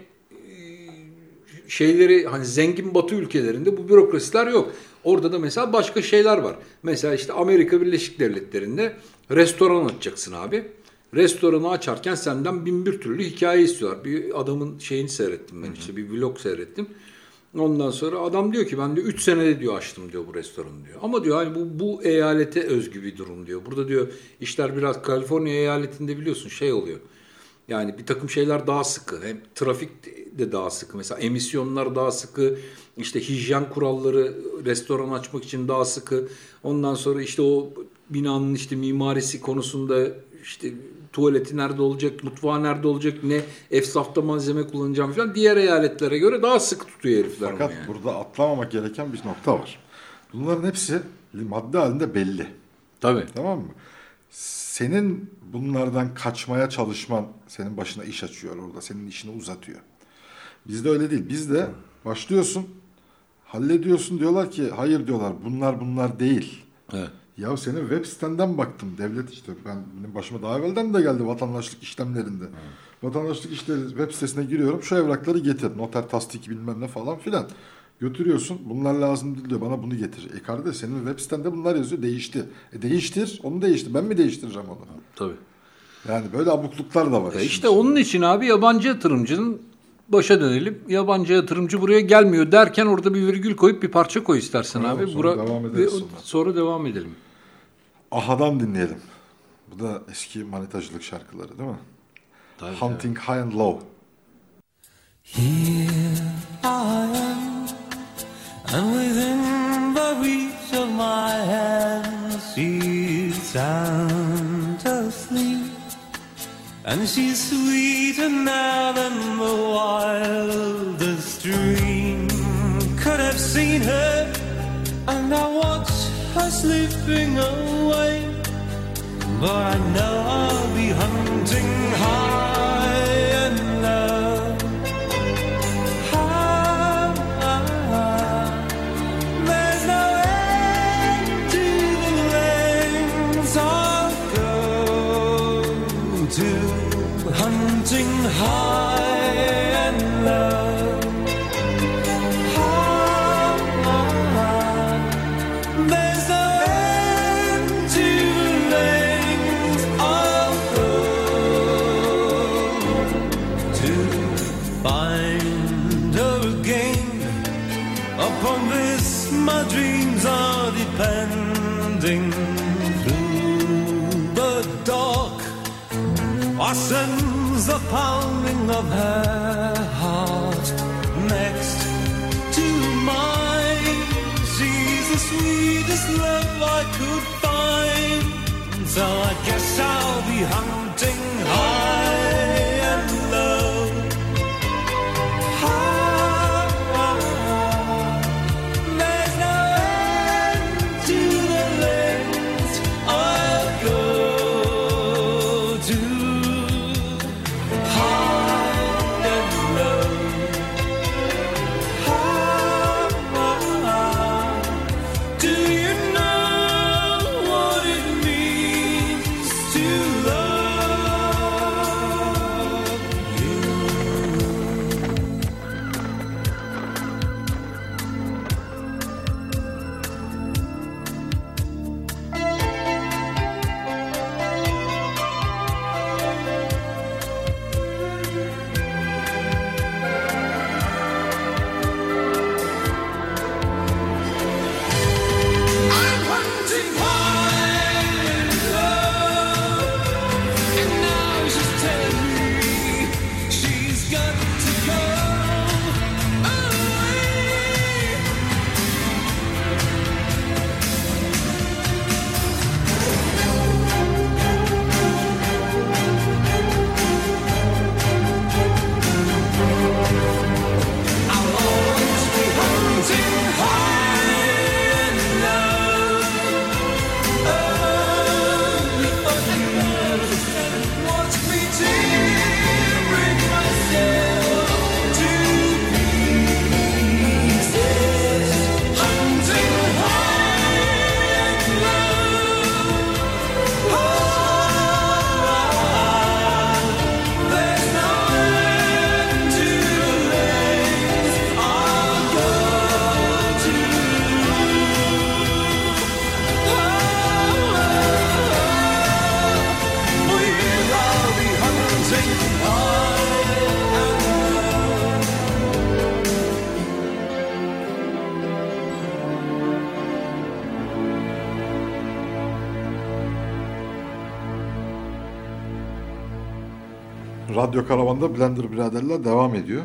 Speaker 3: şeyleri hani zengin batı ülkelerinde bu bürokrasiler yok. Orada da mesela başka şeyler var. Mesela işte Amerika Birleşik Devletleri'nde restoran açacaksın abi. Restoranı açarken senden bin bir türlü hikaye istiyorlar. Bir adamın şeyini seyrettim ben işte bir vlog seyrettim. Ondan sonra adam diyor ki ben diyor üç senede diyor açtım diyor bu restoranı diyor. Ama diyor hani bu bu eyalete özgü bir durum diyor. Burada diyor işler biraz Kaliforniya eyaletinde biliyorsun şey oluyor. Yani bir takım şeyler daha sıkı. Hem trafik de daha sıkı. Mesela emisyonlar daha sıkı. İşte hijyen kuralları restoran açmak için daha sıkı. Ondan sonra işte o binanın işte mimarisi konusunda işte tuvaleti nerede olacak, mutfağı nerede olacak, ne efsafta malzeme kullanacağım falan diğer eyaletlere göre daha sıkı tutuyor herifler.
Speaker 1: Fakat yani. Burada atlamamak gereken bir nokta var. Bunların hepsi madde halinde belli.
Speaker 3: Tabii.
Speaker 1: Tamam mı? Senin bunlardan kaçmaya çalışman senin başına iş açıyor orada. Senin işini uzatıyor. Bizde öyle değil. Bizde başlıyorsun, hallediyorsun diyorlar ki hayır diyorlar bunlar bunlar değil.
Speaker 3: Evet.
Speaker 1: Ya senin web sitenden baktım. Devlet işte ben benim başıma daha evvelden de geldi vatandaşlık işlemlerinde. Evet. Vatandaşlık işleri web sitesine giriyorum. Şu evrakları getir. Noter tasdik bilmem ne falan filan. Götürüyorsun. Bunlar lazım değil diyor. Bana bunu getir. E kardeş senin web sitende bunlar yazıyor. Değişti. E değiştir. Onu değiştir. Ben mi değiştireceğim onu?
Speaker 3: Tabii.
Speaker 1: Yani böyle abukluklar da var.
Speaker 3: E işte onun için abi yabancı yatırımcının başa dönelim. Yabancı yatırımcı buraya gelmiyor derken orada bir virgül koyup bir parça koy istersen
Speaker 1: tamam,
Speaker 3: abi.
Speaker 1: Sonra
Speaker 3: Bura,
Speaker 1: devam ederiz sonra.
Speaker 3: Sonra devam edelim.
Speaker 1: Aha'dan dinleyelim. Bu da eski manitacılık şarkıları değil mi? Tabii Hunting ya. High and Low.
Speaker 4: Here I am, and within the reach of my hand, she's sound asleep. and she's sweeter now than the wildest dream could have seen her. And I watch her slipping away, but I know I'll be hunting high and low. High, high. There's no end to the lengths I'll go to, hunting high and low. My dreams are depending through the dark. I sense the pounding of her heart next to mine. She's the sweetest love I could find, so I guess I'll be hunting high and low.
Speaker 1: Radyo Karavan'da Blender biraderler devam ediyor.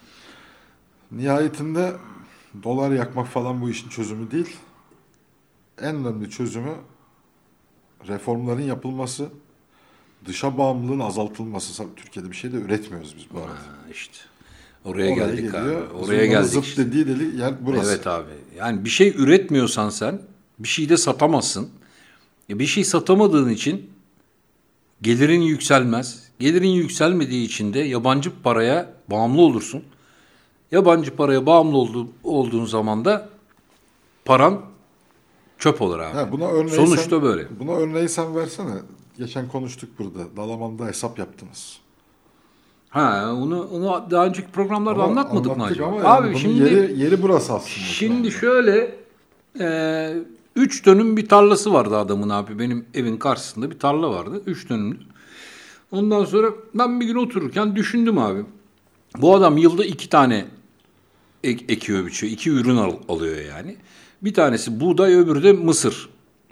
Speaker 1: Nihayetinde dolar yakmak falan bu işin çözümü değil. En önemli çözümü reformların yapılması, dışa bağımlılığın azaltılması. Türkiye'de bir şey de üretmiyoruz biz bu arada.
Speaker 3: Ha, işte. Oraya, Oraya geldik geliyor. abi. Oraya
Speaker 1: Zırnanın
Speaker 3: geldik
Speaker 1: zıp
Speaker 3: işte.
Speaker 1: dediği deli yer burası.
Speaker 3: Evet abi. Yani bir şey üretmiyorsan sen bir şey de satamazsın. Bir şey satamadığın için gelirin yükselmez. Gelirin yükselmediği için de yabancı paraya bağımlı olursun. Yabancı paraya bağımlı olduğu, olduğun zaman da paran çöp olur abi.
Speaker 1: Ha, buna örneği
Speaker 3: Sonuçta
Speaker 1: sen,
Speaker 3: böyle.
Speaker 1: Buna örneği sen versene. Geçen konuştuk burada. Dalaman'da hesap yaptınız.
Speaker 3: Ha, onu, onu daha önceki programlarda
Speaker 1: ama
Speaker 3: anlatmadık mı acaba?
Speaker 1: Ama
Speaker 3: abi
Speaker 1: yani
Speaker 3: şimdi
Speaker 1: yeri, yeri burası aslında.
Speaker 3: Şimdi şöyle e, üç dönüm bir tarlası vardı adamın abi. Benim evin karşısında bir tarla vardı. Üç dönümlü. Ondan sonra ben bir gün otururken düşündüm abi. Bu adam yılda iki tane ek, ekiyor, biçiyor. İki ürün al, alıyor yani. Bir tanesi buğday, öbürü de mısır.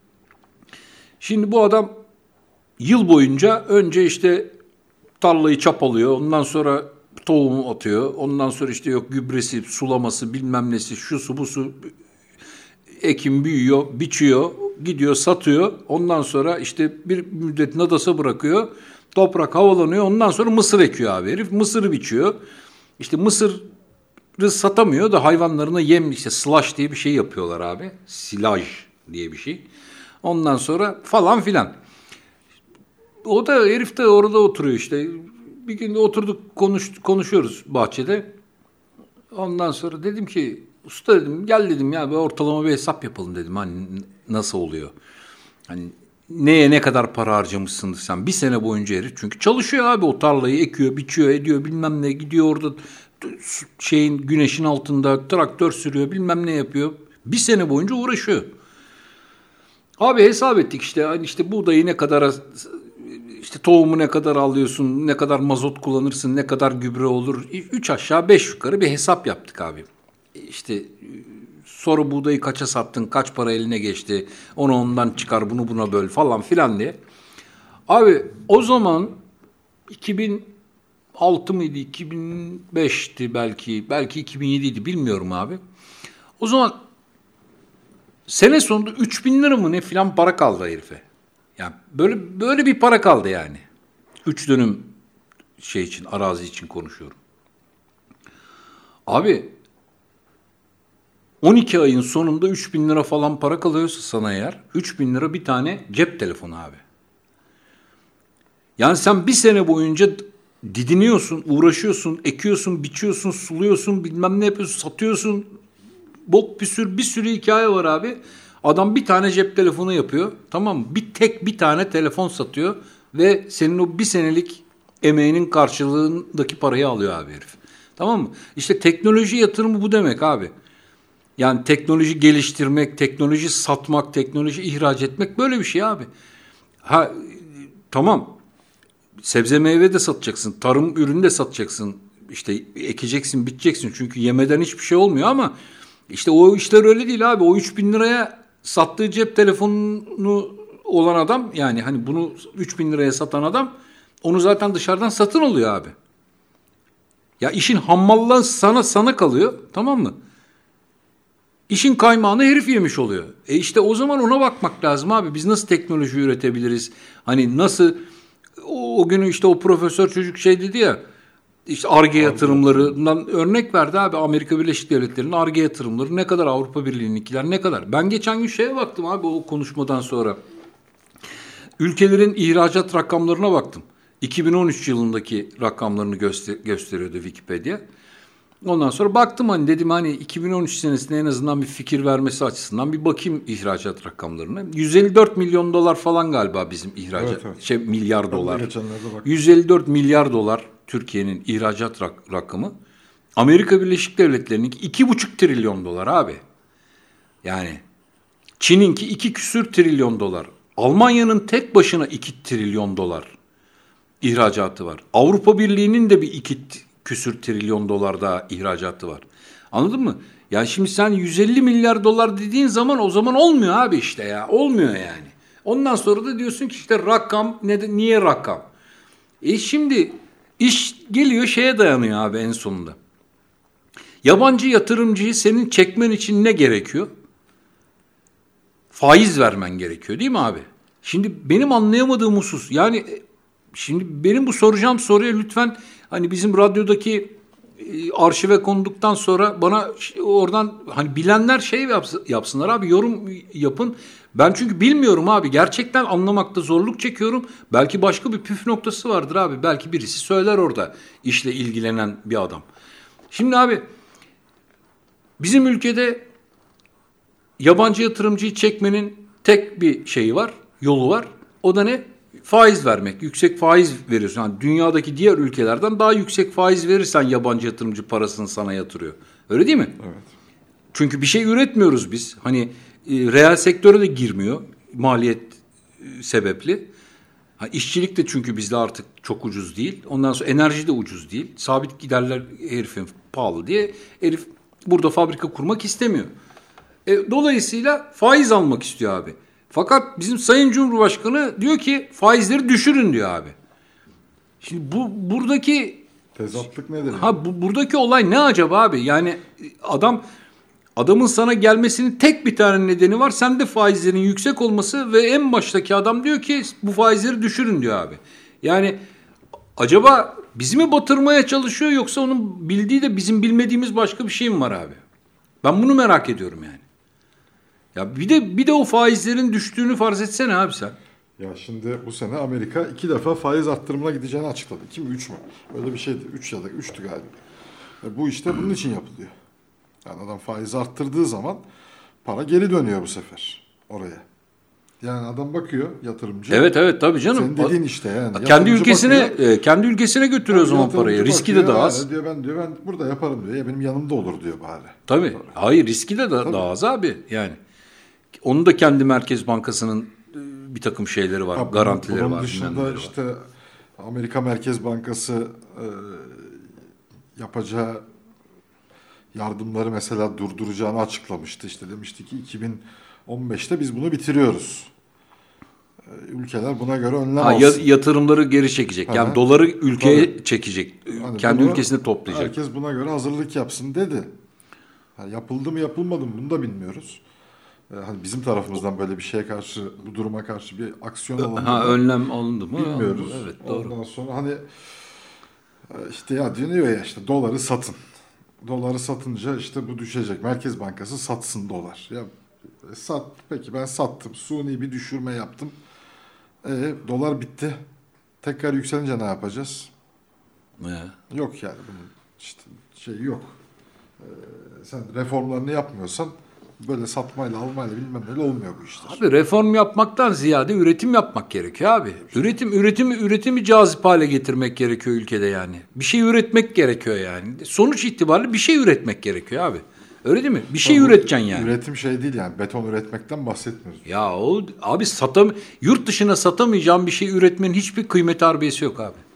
Speaker 3: Şimdi bu adam yıl boyunca önce işte tarlayı çapalıyor. Ondan sonra tohumu atıyor. Ondan sonra işte yok gübresi, sulaması, bilmem nesi, şu su bu su. Ekim büyüyor, biçiyor, gidiyor satıyor. Ondan sonra işte bir müddet nadasa bırakıyor. Toprak havalanıyor. Ondan sonra mısır ekiyor abi herif. Mısırı biçiyor. İşte mısırı satamıyor da hayvanlarına yem, işte slash diye bir şey yapıyorlar abi. Silaj diye bir şey. Ondan sonra falan filan. O da herif de orada oturuyor işte. Bir gün de oturduk konuş, konuşuyoruz bahçede. Ondan sonra dedim ki usta dedim gel dedim ya bir ortalama bir hesap yapalım dedim. Hani nasıl oluyor? Hani neye ne kadar para harcamışsındır sen? Bir sene boyunca herif çünkü çalışıyor abi, o tarlayı ekiyor, biçiyor, ediyor bilmem ne, gidiyor orada şeyin güneşin altında traktör sürüyor bilmem ne yapıyor. Bir sene boyunca uğraşıyor. Abi hesap ettik işte hani işte buğdayı ne kadar, işte tohumu ne kadar alıyorsun, ne kadar mazot kullanırsın, ne kadar gübre olur. Üç aşağı beş yukarı bir hesap yaptık abi. İşte sonra buğdayı kaça sattın, kaç para eline geçti, onu ondan çıkar, bunu buna böl falan filan diye. Abi o zaman iki bin altı mıydı, iki bin beşti belki, belki iki bin yediydi bilmiyorum abi. O zaman sene sonunda üç bin lira mı ne filan para kaldı herife. Yani böyle böyle bir para kaldı yani. Üç dönüm şey için, arazi için konuşuyorum. Abi on iki ayın sonunda üç bin lira falan para kalıyorsa sana eğer, üç bin lira bir tane cep telefonu abi. Yani sen bir sene boyunca didiniyorsun, uğraşıyorsun, ekiyorsun, biçiyorsun, suluyorsun, bilmem ne yapıyorsun, satıyorsun. Bok bir sürü, bir sürü hikaye var abi. Adam bir tane cep telefonu yapıyor, tamam mı? Bir tek bir tane telefon satıyor ve senin o bir senelik emeğinin karşılığındaki parayı alıyor abi herif. Tamam mı? İşte teknoloji yatırımı bu demek abi. Yani teknoloji geliştirmek, teknoloji satmak, teknoloji ihraç etmek böyle bir şey abi. Ha tamam. Sebze meyve de satacaksın, tarım ürünü de satacaksın. İşte ekeceksin, biteceksin. Çünkü yemeden hiçbir şey olmuyor ama işte o işler öyle değil abi. O üç bin liraya sattığı cep telefonunu olan adam, yani hani bunu üç bin liraya satan adam onu zaten dışarıdan satın alıyor abi. Ya işin hammallığı sana sana kalıyor, tamam mı? İşin kaymağını herif yemiş oluyor. E işte o zaman ona bakmak lazım abi. Biz nasıl teknoloji üretebiliriz? Hani nasıl o, o günü işte o profesör çocuk şey dedi ya, işte Ar-Ge yatırımlarından örnek verdi abi. Amerika Birleşik Devletleri'nin Ar-Ge yatırımları ne kadar, Avrupa Birliği'ninkiler ne kadar? Ben geçen gün şeye baktım abi o konuşmadan sonra. Ülkelerin ihracat rakamlarına baktım. iki bin on üç yılındaki rakamlarını göster- gösteriyordu Wikipedia. Ondan sonra baktım hani dedim hani iki bin on üç senesinde en azından bir fikir vermesi açısından bir bakayım ihracat rakamlarına. yüz elli dört milyon dolar falan galiba bizim ihracat, evet, evet. şey milyar dolar. yüz elli dört milyar dolar Türkiye'nin ihracat rak- rakamı. Amerika Birleşik Devletleri'nin iki buçuk trilyon dolar abi. Yani Çin'inki iki küsür trilyon dolar. Almanya'nın tek başına iki trilyon dolar ihracatı var. Avrupa Birliği'nin de bir iki küsür trilyon dolar daha ihracatı var. Anladın mı? Yani şimdi sen yüz elli milyar dolar dediğin zaman o zaman olmuyor abi işte ya. Olmuyor yani. Ondan sonra da diyorsun ki işte rakam, ne, niye rakam? E şimdi iş geliyor şeye dayanıyor abi en sonunda. Yabancı yatırımcıyı senin çekmen için ne gerekiyor? Faiz vermen gerekiyor değil mi abi? Şimdi benim anlayamadığım husus, yani şimdi benim bu soracağım soruya lütfen hani bizim radyodaki e, arşive konduktan sonra bana oradan hani bilenler şey yaps- yapsınlar abi, yorum yapın. Ben çünkü bilmiyorum abi, gerçekten anlamakta zorluk çekiyorum. Belki başka bir püf noktası vardır abi. Belki birisi söyler orada işle ilgilenen bir adam. Şimdi abi bizim ülkede yabancı yatırımcıyı çekmenin tek bir şeyi var, yolu var. O da ne? Faiz vermek. Yüksek faiz veriyorsun. Yani dünyadaki diğer ülkelerden daha yüksek faiz verirsen yabancı yatırımcı parasını sana yatırıyor. Öyle değil mi?
Speaker 1: Evet.
Speaker 3: Çünkü bir şey üretmiyoruz biz. Hani e, reel sektöre de girmiyor maliyet e, sebepli. Ha, işçilik de çünkü bizde artık çok ucuz değil. Ondan sonra enerji de ucuz değil. Sabit giderler herifin pahalı diye herif burada fabrika kurmak istemiyor. E, dolayısıyla faiz almak istiyor abi. Fakat bizim Sayın Cumhurbaşkanı diyor ki faizleri düşürün diyor abi. Şimdi bu buradaki
Speaker 1: tezatlık nedir?
Speaker 3: Ha bu, buradaki olay ne acaba abi? Yani adam adamın sana gelmesinin tek bir tane nedeni var. Sende faizlerin yüksek olması ve en baştaki adam diyor ki bu faizleri düşürün diyor abi. Yani acaba bizi mi batırmaya çalışıyor yoksa onun bildiği de bizim bilmediğimiz başka bir şey mi var abi? Ben bunu merak ediyorum yani. Ya bir de bir de o faizlerin düştüğünü farz etsene abi sen.
Speaker 1: Ya şimdi bu sene Amerika iki defa faiz arttırımına gideceğini açıkladı. İki mi üç mü? Öyle bir şeydi. Üç ya da üçtü galiba. E bu işte bunun için yapılıyor. Yani adam faizi arttırdığı zaman para geri dönüyor bu sefer oraya. Yani adam bakıyor yatırımcı.
Speaker 3: Evet evet tabii canım.
Speaker 1: Senin dediğin işte yani.
Speaker 3: Kendi ülkesine
Speaker 1: bakıyor,
Speaker 3: e, kendi ülkesine götürüyor o zaman parayı. Riski de daha az.
Speaker 1: Yani diyor ben diyor ben burada yaparım diyor. Ya benim yanımda olur diyor bari.
Speaker 3: Tabii. Tabii. Hayır riski de da, daha az abi yani. Onun da kendi Merkez Bankası'nın bir takım şeyleri var, ha, garantileri
Speaker 1: bunun
Speaker 3: var.
Speaker 1: Bunun dışında işte var. Amerika Merkez Bankası e, yapacağı yardımları mesela durduracağını açıklamıştı. İşte demişti ki iki bin on beşte biz bunu bitiriyoruz. E, ülkeler buna göre önlem ha, alsın.
Speaker 3: Yatırımları geri çekecek. Yani ha, doları ülkeye tabii. çekecek. Yani kendi ülkesine toplayacak.
Speaker 1: Herkes buna göre hazırlık yapsın dedi. Yani yapıldı mı yapılmadı mı bunu da bilmiyoruz. Hani bizim tarafımızdan böyle bir şeye karşı, bu duruma karşı bir aksiyon alındı
Speaker 3: ha, mı? Önlem alındı mı?
Speaker 1: Bilmiyoruz.
Speaker 3: Evet, doğru.
Speaker 1: Ondan sonra hani işte ya diyor ya işte doları satın. Doları satınca işte bu düşecek. Merkez Bankası satsın dolar. Ya sat, peki ben sattım. Suni bir düşürme yaptım. E, dolar bitti. Tekrar yükselince ne yapacağız?
Speaker 3: Ne?
Speaker 1: Yok yani bunun işte şey yok. E, sen reformlarını yapmıyorsan böyle satmayla almayla bilmem neyle olmuyor bu işler.
Speaker 3: Abi reform yapmaktan ziyade üretim yapmak gerekiyor abi. Üretim üretimi üretimi cazip hale getirmek gerekiyor ülkede yani. Bir şey üretmek gerekiyor yani. Sonuç itibariyle bir şey üretmek gerekiyor abi. Öyle değil mi? Bir şey Tabii, üreteceksin yani.
Speaker 1: Üretim şey değil yani. Beton üretmekten bahsetmiyoruz.
Speaker 3: Ya o abi satam yurt dışına satamayacağın bir şey üretmenin hiçbir kıymeti harbiyesi yok abi.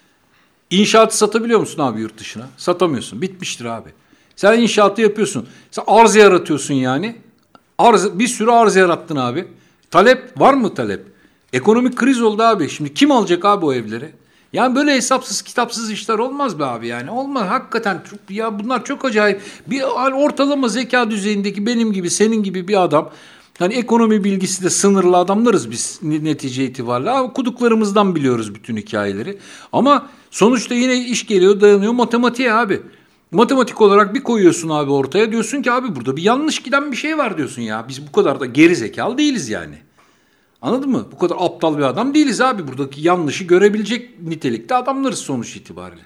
Speaker 3: İnşaatı satabiliyor musun abi yurt dışına? Satamıyorsun. Bitmiştir abi. Sen inşaatı yapıyorsun. Sen arz yaratıyorsun yani. Arz, bir sürü arz yarattın abi. Talep var mı talep? Ekonomik kriz oldu abi. Şimdi kim alacak abi o evleri? Yani böyle hesapsız kitapsız işler olmaz be abi yani. Olmaz hakikaten. Çok, ya bunlar çok acayip. Bir ortalama zeka düzeyindeki benim gibi senin gibi bir adam. Hani ekonomi bilgisi de sınırlı adamlarız biz netice itibariyle. Okuduklarımızdan biliyoruz bütün hikayeleri. Ama sonuçta yine iş geliyor dayanıyor matematiğe abi. Matematik olarak bir koyuyorsun abi ortaya diyorsun ki abi burada bir yanlış giden bir şey var diyorsun ya. Biz bu kadar da geri zekalı değiliz yani. Anladın mı? Bu kadar aptal bir adam değiliz abi. Buradaki yanlışı görebilecek nitelikte adamlarız sonuç itibariyle.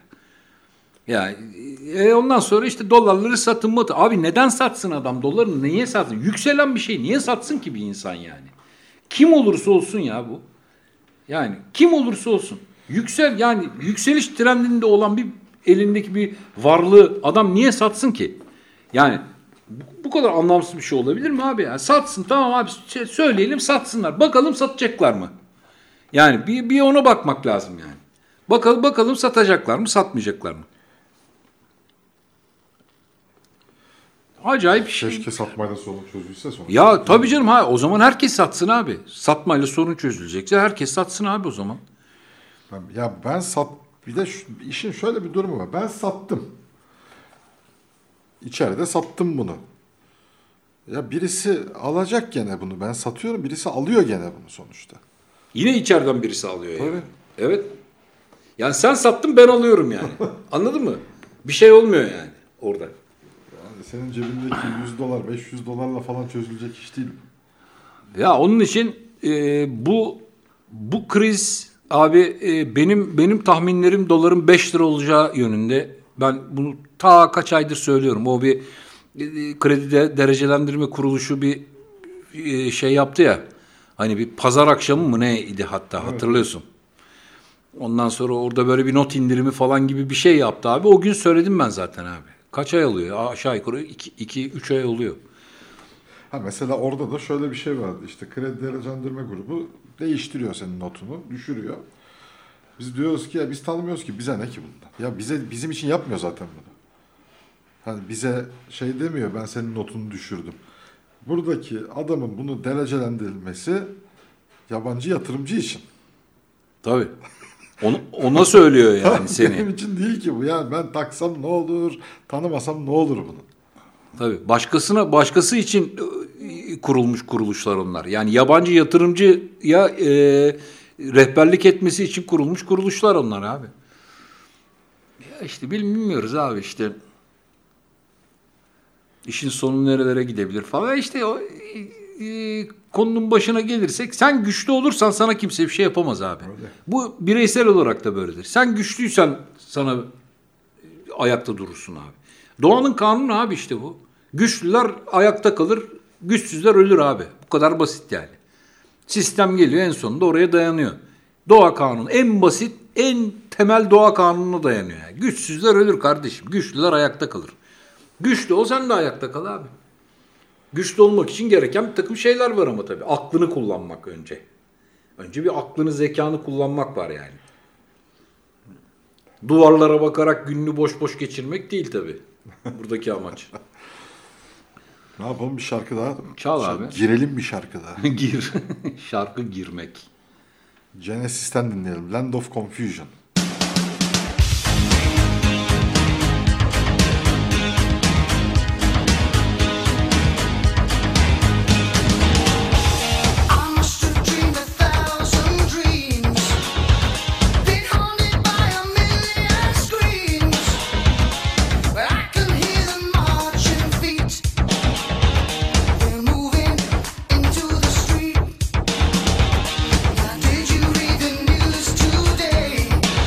Speaker 3: Yani e, ondan sonra işte dolarları satın mı? Abi neden satsın adam dolarını? Niye satsın? Yükselen bir şey niye satsın ki bir insan yani? Kim olursa olsun ya bu. Yani kim olursa olsun. Yüksel yani yükseliş trendinde olan bir elindeki bir varlığı adam niye satsın ki? Yani bu, bu kadar anlamsız bir şey olabilir mi abi? Yani satsın tamam abi söyleyelim satsınlar. Bakalım satacaklar mı? Yani bir, bir ona bakmak lazım yani. Bakalım bakalım satacaklar mı satmayacaklar mı? Acayip bir şey.
Speaker 1: Keşke satmayla sorun çözülse sonra.
Speaker 3: Ya tabii canım ha o zaman herkes satsın abi. Satmayla sorun çözülecekse herkes satsın abi o zaman.
Speaker 1: Ya ben sat bir de şu, işin şöyle bir durumu var. Ben sattım. İçeride sattım bunu. Ya birisi alacak gene bunu. Ben satıyorum. Birisi alıyor gene bunu sonuçta.
Speaker 3: Yine içeriden birisi alıyor
Speaker 1: Tabii.
Speaker 3: yani. Evet. Yani sen sattın ben alıyorum yani. Anladın mı? Bir şey olmuyor yani orada.
Speaker 1: Yani senin cebindeki yüz dolar, beş yüz dolarla falan çözülecek iş değil.
Speaker 3: Ya onun için e, bu bu kriz abi e, benim benim tahminlerim doların beş lira olacağı yönünde. Ben bunu ta kaç aydır söylüyorum. O bir e, kredide derecelendirme kuruluşu bir e, şey yaptı ya. Hani bir pazar akşamı mı neydi hatta evet. Hatırlıyorsun. Ondan sonra orada böyle bir not indirimi falan gibi bir şey yaptı abi. O gün söyledim ben zaten abi. Kaç ay oluyor? Aşağı yukarı iki üç ay oluyor.
Speaker 1: Ha mesela orada da şöyle bir şey vardı. İşte kredi derecelendirme grubu değiştiriyor senin notunu, düşürüyor. Biz diyoruz ki ya biz tanımıyoruz ki bize ne ki bundan? Ya bize bizim için yapmıyor zaten bunu. Hani bize şey demiyor ben senin notunu düşürdüm. Buradaki adamın bunu derecelendirilmesi yabancı yatırımcı için.
Speaker 3: Tabii. Onu, ona söylüyor yani seni.
Speaker 1: Benim için değil ki bu. Yani ben taksam ne olur, tanımasam ne olur bunu?
Speaker 3: Tabii. Başkasına, başkası için kurulmuş kuruluşlar onlar. Yani yabancı yatırımcıya e, rehberlik etmesi için kurulmuş kuruluşlar onlar abi. Ya işte bilmiyoruz abi işte. İşin sonu nerelere gidebilir falan. İşte o e, konunun başına gelirsek sen güçlü olursan sana kimse bir şey yapamaz abi. Öyle. Bu bireysel olarak da böyledir. Sen güçlüysen sana ayakta durursun abi. Doğanın kanunu abi işte bu. Güçlüler ayakta kalır, güçsüzler ölür abi. Bu kadar basit yani. Sistem geliyor en sonunda oraya dayanıyor. Doğa kanunu en basit, en temel doğa kanununa dayanıyor. Yani. Güçsüzler ölür kardeşim. Güçlüler ayakta kalır. Güçlü ol sen de ayakta kal abi. Güçlü olmak için gereken bir takım şeyler var ama tabii. Aklını kullanmak önce. Önce bir aklını, zekanı kullanmak var yani. Duvarlara bakarak gününü boş boş geçirmek değil tabii. Buradaki amaç.
Speaker 1: Ne yapalım, bir şarkı daha?
Speaker 3: Çal abi.
Speaker 1: Girelim bir şarkı daha.
Speaker 3: Gir. Şarkı girmek.
Speaker 1: Genesis'ten dinleyelim. Land of Confusion.
Speaker 5: Did you read the news today?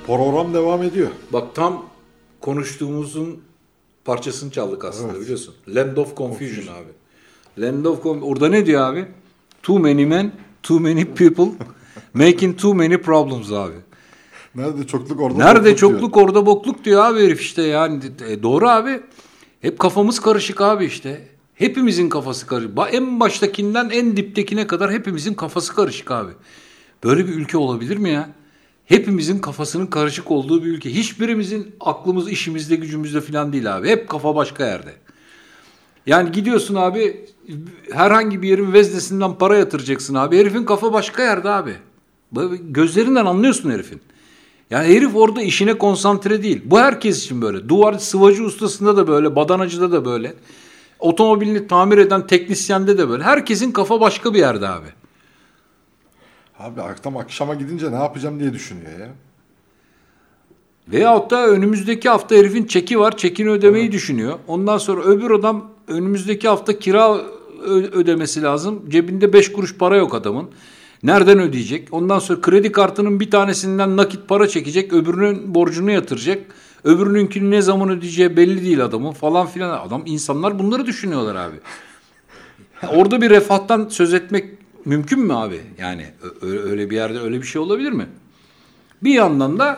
Speaker 1: Program devam ediyor.
Speaker 3: Bak tam konuştuğumuzun parçasını çaldık aslında
Speaker 1: Evet.
Speaker 3: biliyorsun. Land of Confusion, Confusion. abi. Land of Confusion. Orada ne diyor abi? Too many men, too many people making too many problems abi.
Speaker 1: Nerede çokluk orada
Speaker 3: Nerede
Speaker 1: bokluk
Speaker 3: çokluk
Speaker 1: diyor.
Speaker 3: orada bokluk diyor abi herif işte yani. E, doğru abi. Hep kafamız karışık abi işte. Hepimizin kafası karışık. En baştakinden en diptekine kadar hepimizin kafası karışık abi. Böyle bir ülke olabilir mi ya? Hepimizin kafasının karışık olduğu bir ülke. Hiçbirimizin aklımız işimizde gücümüzde falan değil abi. Hep kafa başka yerde. Yani gidiyorsun abi herhangi bir yerin veznesinden para yatıracaksın abi. Herifin kafa başka yerde abi. Gözlerinden anlıyorsun herifin. Yani herif orada işine konsantre değil. Bu herkes için böyle. Duvar sıvacı ustasında da böyle, badanacıda da böyle. Otomobilini tamir eden teknisyende de böyle. Herkesin kafa başka bir yerde abi.
Speaker 1: Abi akşam akşama gidince ne yapacağım diye düşünüyor ya.
Speaker 3: Veyahut da önümüzdeki hafta herifin çeki var. Çekini ödemeyi evet. düşünüyor. Ondan sonra öbür adam önümüzdeki hafta kira ödemesi lazım. Cebinde beş kuruş para yok adamın. Nereden ödeyecek? Ondan sonra kredi kartının bir tanesinden nakit para çekecek. Öbürünün borcunu yatıracak. Öbürününkini ne zaman ödeyeceği belli değil adamın falan filan. Adam insanlar bunları düşünüyorlar abi. Orada bir refahtan söz etmek mümkün mü abi? Yani öyle bir yerde öyle bir şey olabilir mi? Bir yandan da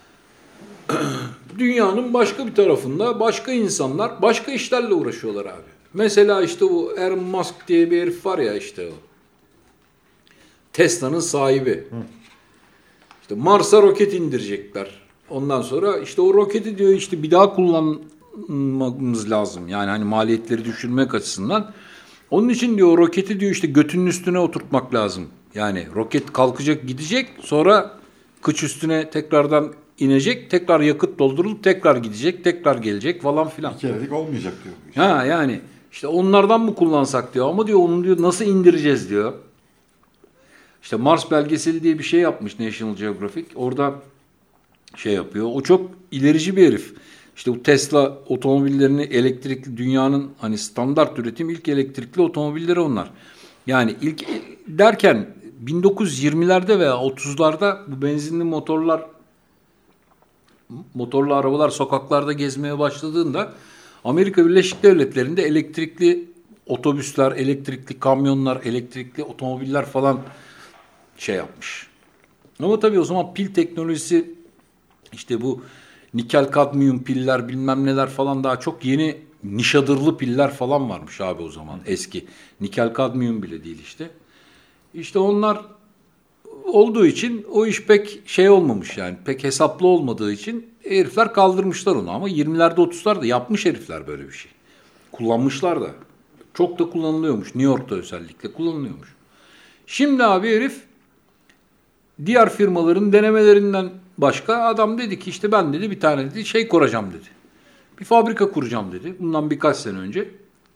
Speaker 3: dünyanın başka bir tarafında başka insanlar başka işlerle uğraşıyorlar abi. Mesela işte bu Elon Musk diye bir herif var ya işte o. Tesla'nın sahibi. Hı. İşte Mars'a roket indirecekler. Ondan sonra işte o roketi diyor işte bir daha kullanmamız lazım. Yani hani maliyetleri düşürmek açısından. Onun için diyor o roketi diyor işte götünün üstüne oturtmak lazım. Yani roket kalkacak gidecek sonra kıç üstüne tekrardan inecek. Tekrar yakıt doldurulup tekrar gidecek. Tekrar gelecek falan filan.
Speaker 1: Bir kerelik olmayacak diyor.
Speaker 3: Işte. Ha yani işte onlardan mı kullansak diyor. Ama diyor onu diyor nasıl indireceğiz diyor. İşte Mars belgeseli diye bir şey yapmış National Geographic. Orada şey yapıyor. O çok ilerici bir herif. İşte bu Tesla otomobillerini elektrikli dünyanın hani standart üretim ilk elektrikli otomobilleri onlar. Yani ilk derken bin dokuz yüz yirmilerde veya otuzlarda bu benzinli motorlar motorlu arabalar sokaklarda gezmeye başladığında Amerika Birleşik Devletleri'nde elektrikli otobüsler, elektrikli kamyonlar, elektrikli otomobiller falan şey yapmış. Ama tabii o zaman pil teknolojisi işte bu nikel kadmiyum piller bilmem neler falan daha çok yeni nişadırlı piller falan varmış abi o zaman eski. Nikel kadmiyum bile değil işte. İşte onlar olduğu için o iş pek şey olmamış yani pek hesaplı olmadığı için herifler kaldırmışlar onu ama yirmilerde otuzlarda yapmış herifler böyle bir şey. Kullanmışlar da. Çok da kullanılıyormuş. New York'ta özellikle kullanılıyormuş. Şimdi abi herif diğer firmaların denemelerinden başka adam dedi ki işte ben dedi bir tane dedi şey kuracağım dedi. Bir fabrika kuracağım dedi. Bundan birkaç sene önce.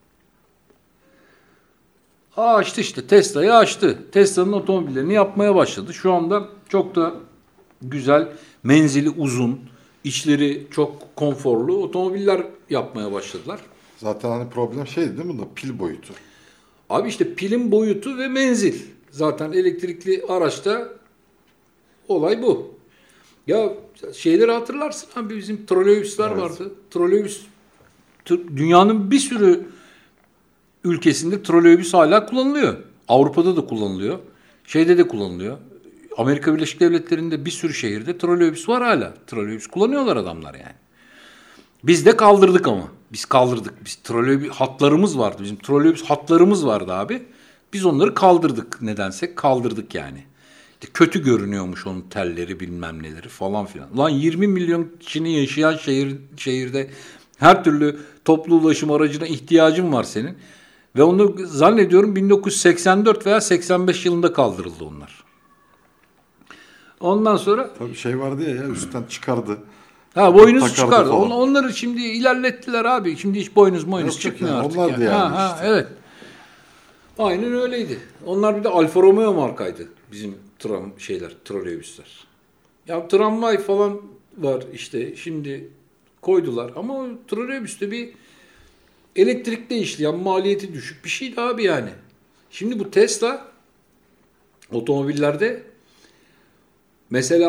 Speaker 3: Aa açtı işte Tesla'yı açtı. Tesla'nın otomobillerini yapmaya başladı. Şu anda çok da güzel, menzili uzun, içleri çok konforlu otomobiller yapmaya başladılar.
Speaker 1: Zaten hani problem şeydi değil mi bunda? Pil boyutu.
Speaker 3: Abi işte pilin boyutu ve menzil. Zaten elektrikli araçta olay bu. Ya şeyleri hatırlarsın abi bizim trolleybüsler evet. vardı. Trolleybüs dünyanın bir sürü ülkesinde trolleybüs hala kullanılıyor. Avrupa'da da kullanılıyor. Şeyde de kullanılıyor. Amerika Birleşik Devletleri'nde bir sürü şehirde trolleybüs var hala. Trolleybüs kullanıyorlar adamlar yani. Biz de kaldırdık ama. Biz kaldırdık. Biz trolleybüs hatlarımız vardı. Bizim trolleybüs hatlarımız vardı abi. Biz onları kaldırdık nedense. Kaldırdık yani. İşte kötü görünüyormuş onun telleri bilmem neleri falan filan. Ulan yirmi milyon kişinin yaşayan şehir, şehirde her türlü toplu ulaşım aracına ihtiyacın var senin. Ve onu zannediyorum bin dokuz yüz seksen dört veya seksen beş yılında kaldırıldı onlar. Ondan sonra...
Speaker 1: Tabii şey vardı ya, ya üstten çıkardı.
Speaker 3: Ha boynuz çıkardı. On, onları şimdi ilerlettiler abi. Şimdi hiç boynuz boynuz çıkmıyor yani, artık.
Speaker 1: Onlar da yani, yani
Speaker 3: ha,
Speaker 1: işte.
Speaker 3: Ha, evet. Aynen öyleydi. Onlar bir de Alfa Romeo markaydı. Bizim tram şeyler, trolleybüsler. Ya tramvay falan var işte şimdi koydular. Ama o trolleybüste bir elektrikle işleyen maliyeti düşük bir şeydi abi yani. Şimdi bu Tesla otomobillerde mesela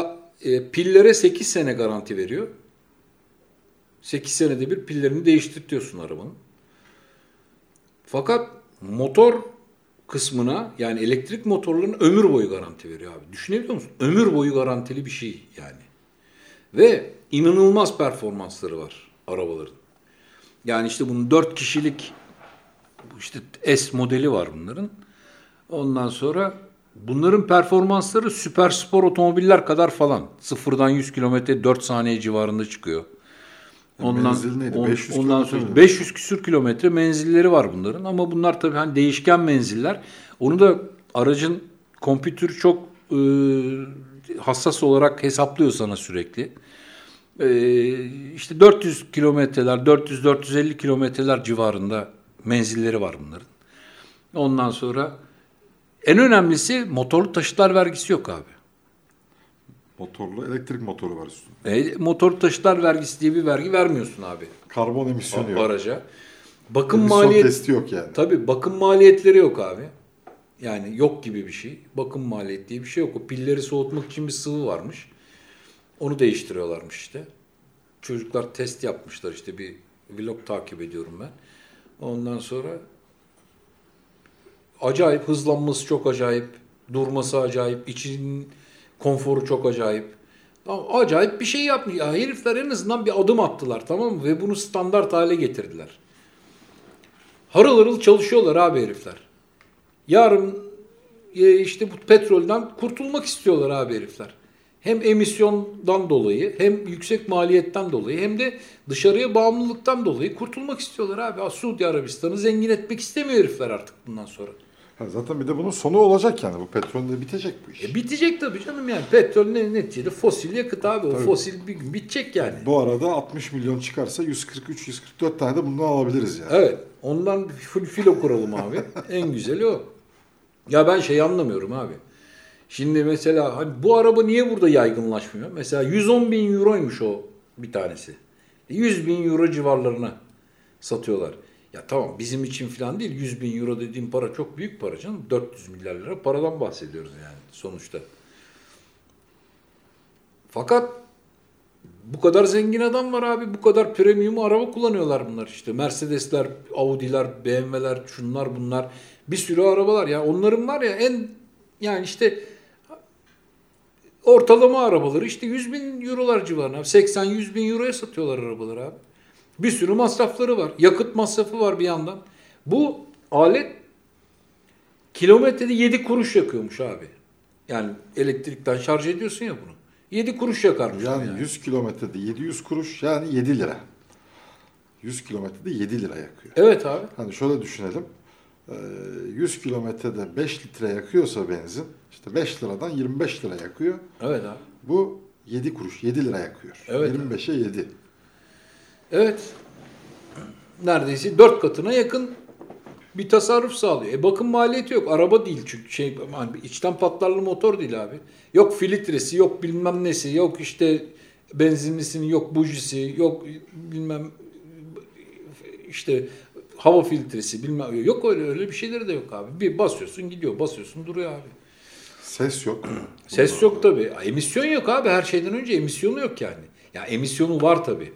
Speaker 3: e, pillere sekiz sene garanti veriyor. sekiz senede bir pillerini değiştirtiyorsun arabanın. Fakat motor kısmına yani elektrik motorlarının ömür boyu garanti veriyor abi. Düşünebiliyor musun? Ömür boyu garantili bir şey yani. Ve inanılmaz performansları var arabaların. Yani işte bunun dört kişilik işte S modeli var bunların. Ondan sonra bunların performansları süper spor otomobiller kadar falan. Sıfırdan yüz kilometre dört saniye civarında çıkıyor. Ondan,
Speaker 1: Menzil neydi?
Speaker 3: on,
Speaker 1: beş yüz
Speaker 3: ondan
Speaker 1: kilometre
Speaker 3: sonra
Speaker 1: mi?
Speaker 3: beş yüz küsür kilometre menzilleri var bunların. Ama bunlar tabii hani değişken menziller. Onu da aracın kompütürü çok e, hassas olarak hesaplıyor sana sürekli. E, işte dört yüz kilometreler, dört yüz dört yüz elli kilometreler civarında menzilleri var bunların. Ondan sonra en önemlisi motorlu taşıtlar vergisi yok abi.
Speaker 1: Motorlu, elektrik motoru var üstünde.
Speaker 3: E, motorlu taşıtlar vergisi diye bir vergi vermiyorsun abi.
Speaker 1: Karbon emisyonu yok.
Speaker 3: Araca. Bakım
Speaker 1: Emisyon
Speaker 3: maliyet
Speaker 1: testi yok yani.
Speaker 3: Tabii bakım maliyetleri yok abi. Yani yok gibi bir şey. Bakım maliyeti diye bir şey yok. O pilleri soğutmak için bir sıvı varmış. Onu değiştiriyorlarmış işte. Çocuklar test yapmışlar işte bir vlog takip ediyorum ben. Ondan sonra acayip hızlanması çok acayip. Durması acayip. İçinin konforu çok acayip. Tamam, acayip bir şey yapmış. Ya herifler en azından bir adım attılar tamam mı? Ve bunu standart hale getirdiler. Harıl harıl çalışıyorlar abi herifler. Yarın e, işte bu petrolden kurtulmak istiyorlar abi herifler. Hem emisyondan dolayı hem yüksek maliyetten dolayı hem de dışarıya bağımlılıktan dolayı kurtulmak istiyorlar abi. Suudi Arabistan'ı zengin etmek istemiyor herifler artık bundan sonra.
Speaker 1: Ha, zaten bir de bunun sonu olacak yani. Bu petrolle bitecek bu iş.
Speaker 3: E bitecek tabii canım yani. Petrol ne neticede fosil yakıt abi. O
Speaker 1: Tabii.
Speaker 3: fosil bir gün bitecek yani.
Speaker 1: Bu arada altmış milyon çıkarsa yüz kırk üç yüz kırk dört tane de bundan alabiliriz yani.
Speaker 3: Evet. Ondan full filo kuralım abi. En güzeli o. Ya ben şey anlamıyorum abi. Şimdi mesela hani bu araba niye burada yaygınlaşmıyor? Mesela yüz on bin euroymuş o bir tanesi. yüz bin euro civarlarına satıyorlar. Ya tamam bizim için falan değil. yüz bin euro dediğim para çok büyük para canım. dört yüz milyar lira paradan bahsediyoruz yani sonuçta. Fakat bu kadar zengin adam var abi. Bu kadar premium araba kullanıyorlar bunlar işte. Mercedesler, Audi'ler, B M W'ler, şunlar bunlar. Bir sürü arabalar. Yani onların var ya en yani işte ortalama arabaları işte yüz bin eurolar civarında. seksen yüz bin euroya satıyorlar arabaları abi. Bir sürü masrafları var. Yakıt masrafı var bir yandan. Bu alet kilometrede yedi kuruş yakıyormuş abi. Yani elektrikten şarj ediyorsun ya bunu. yedi kuruş yakarmış.
Speaker 1: Yani,
Speaker 3: yani
Speaker 1: yüz kilometrede yedi yüz kuruş yani yedi lira. yüz kilometrede yedi lira yakıyor.
Speaker 3: Evet abi.
Speaker 1: Hani şöyle düşünelim. yüz kilometrede beş litre yakıyorsa benzin işte beş liradan yirmi beş lira yakıyor.
Speaker 3: Evet abi.
Speaker 1: Bu yedi kuruş yedi lira yakıyor.
Speaker 3: Evet.
Speaker 1: yirmi beşe yedi.
Speaker 3: Evet. Neredeyse dört katına yakın bir tasarruf sağlıyor. E bakım maliyeti yok. Araba değil çünkü şey hani içten patlarlı motor değil abi. Yok filtresi, yok bilmem nesi, yok işte benzinlisinin, yok bujisi, yok bilmem işte hava filtresi bilmem yok öyle öyle bir şeyleri de yok abi. Bir basıyorsun gidiyor, basıyorsun duruyor abi.
Speaker 1: Ses yok.
Speaker 3: Ses yok tabii. Emisyon yok abi. Her şeyden önce emisyonu yok yani. Ya emisyonu var tabii.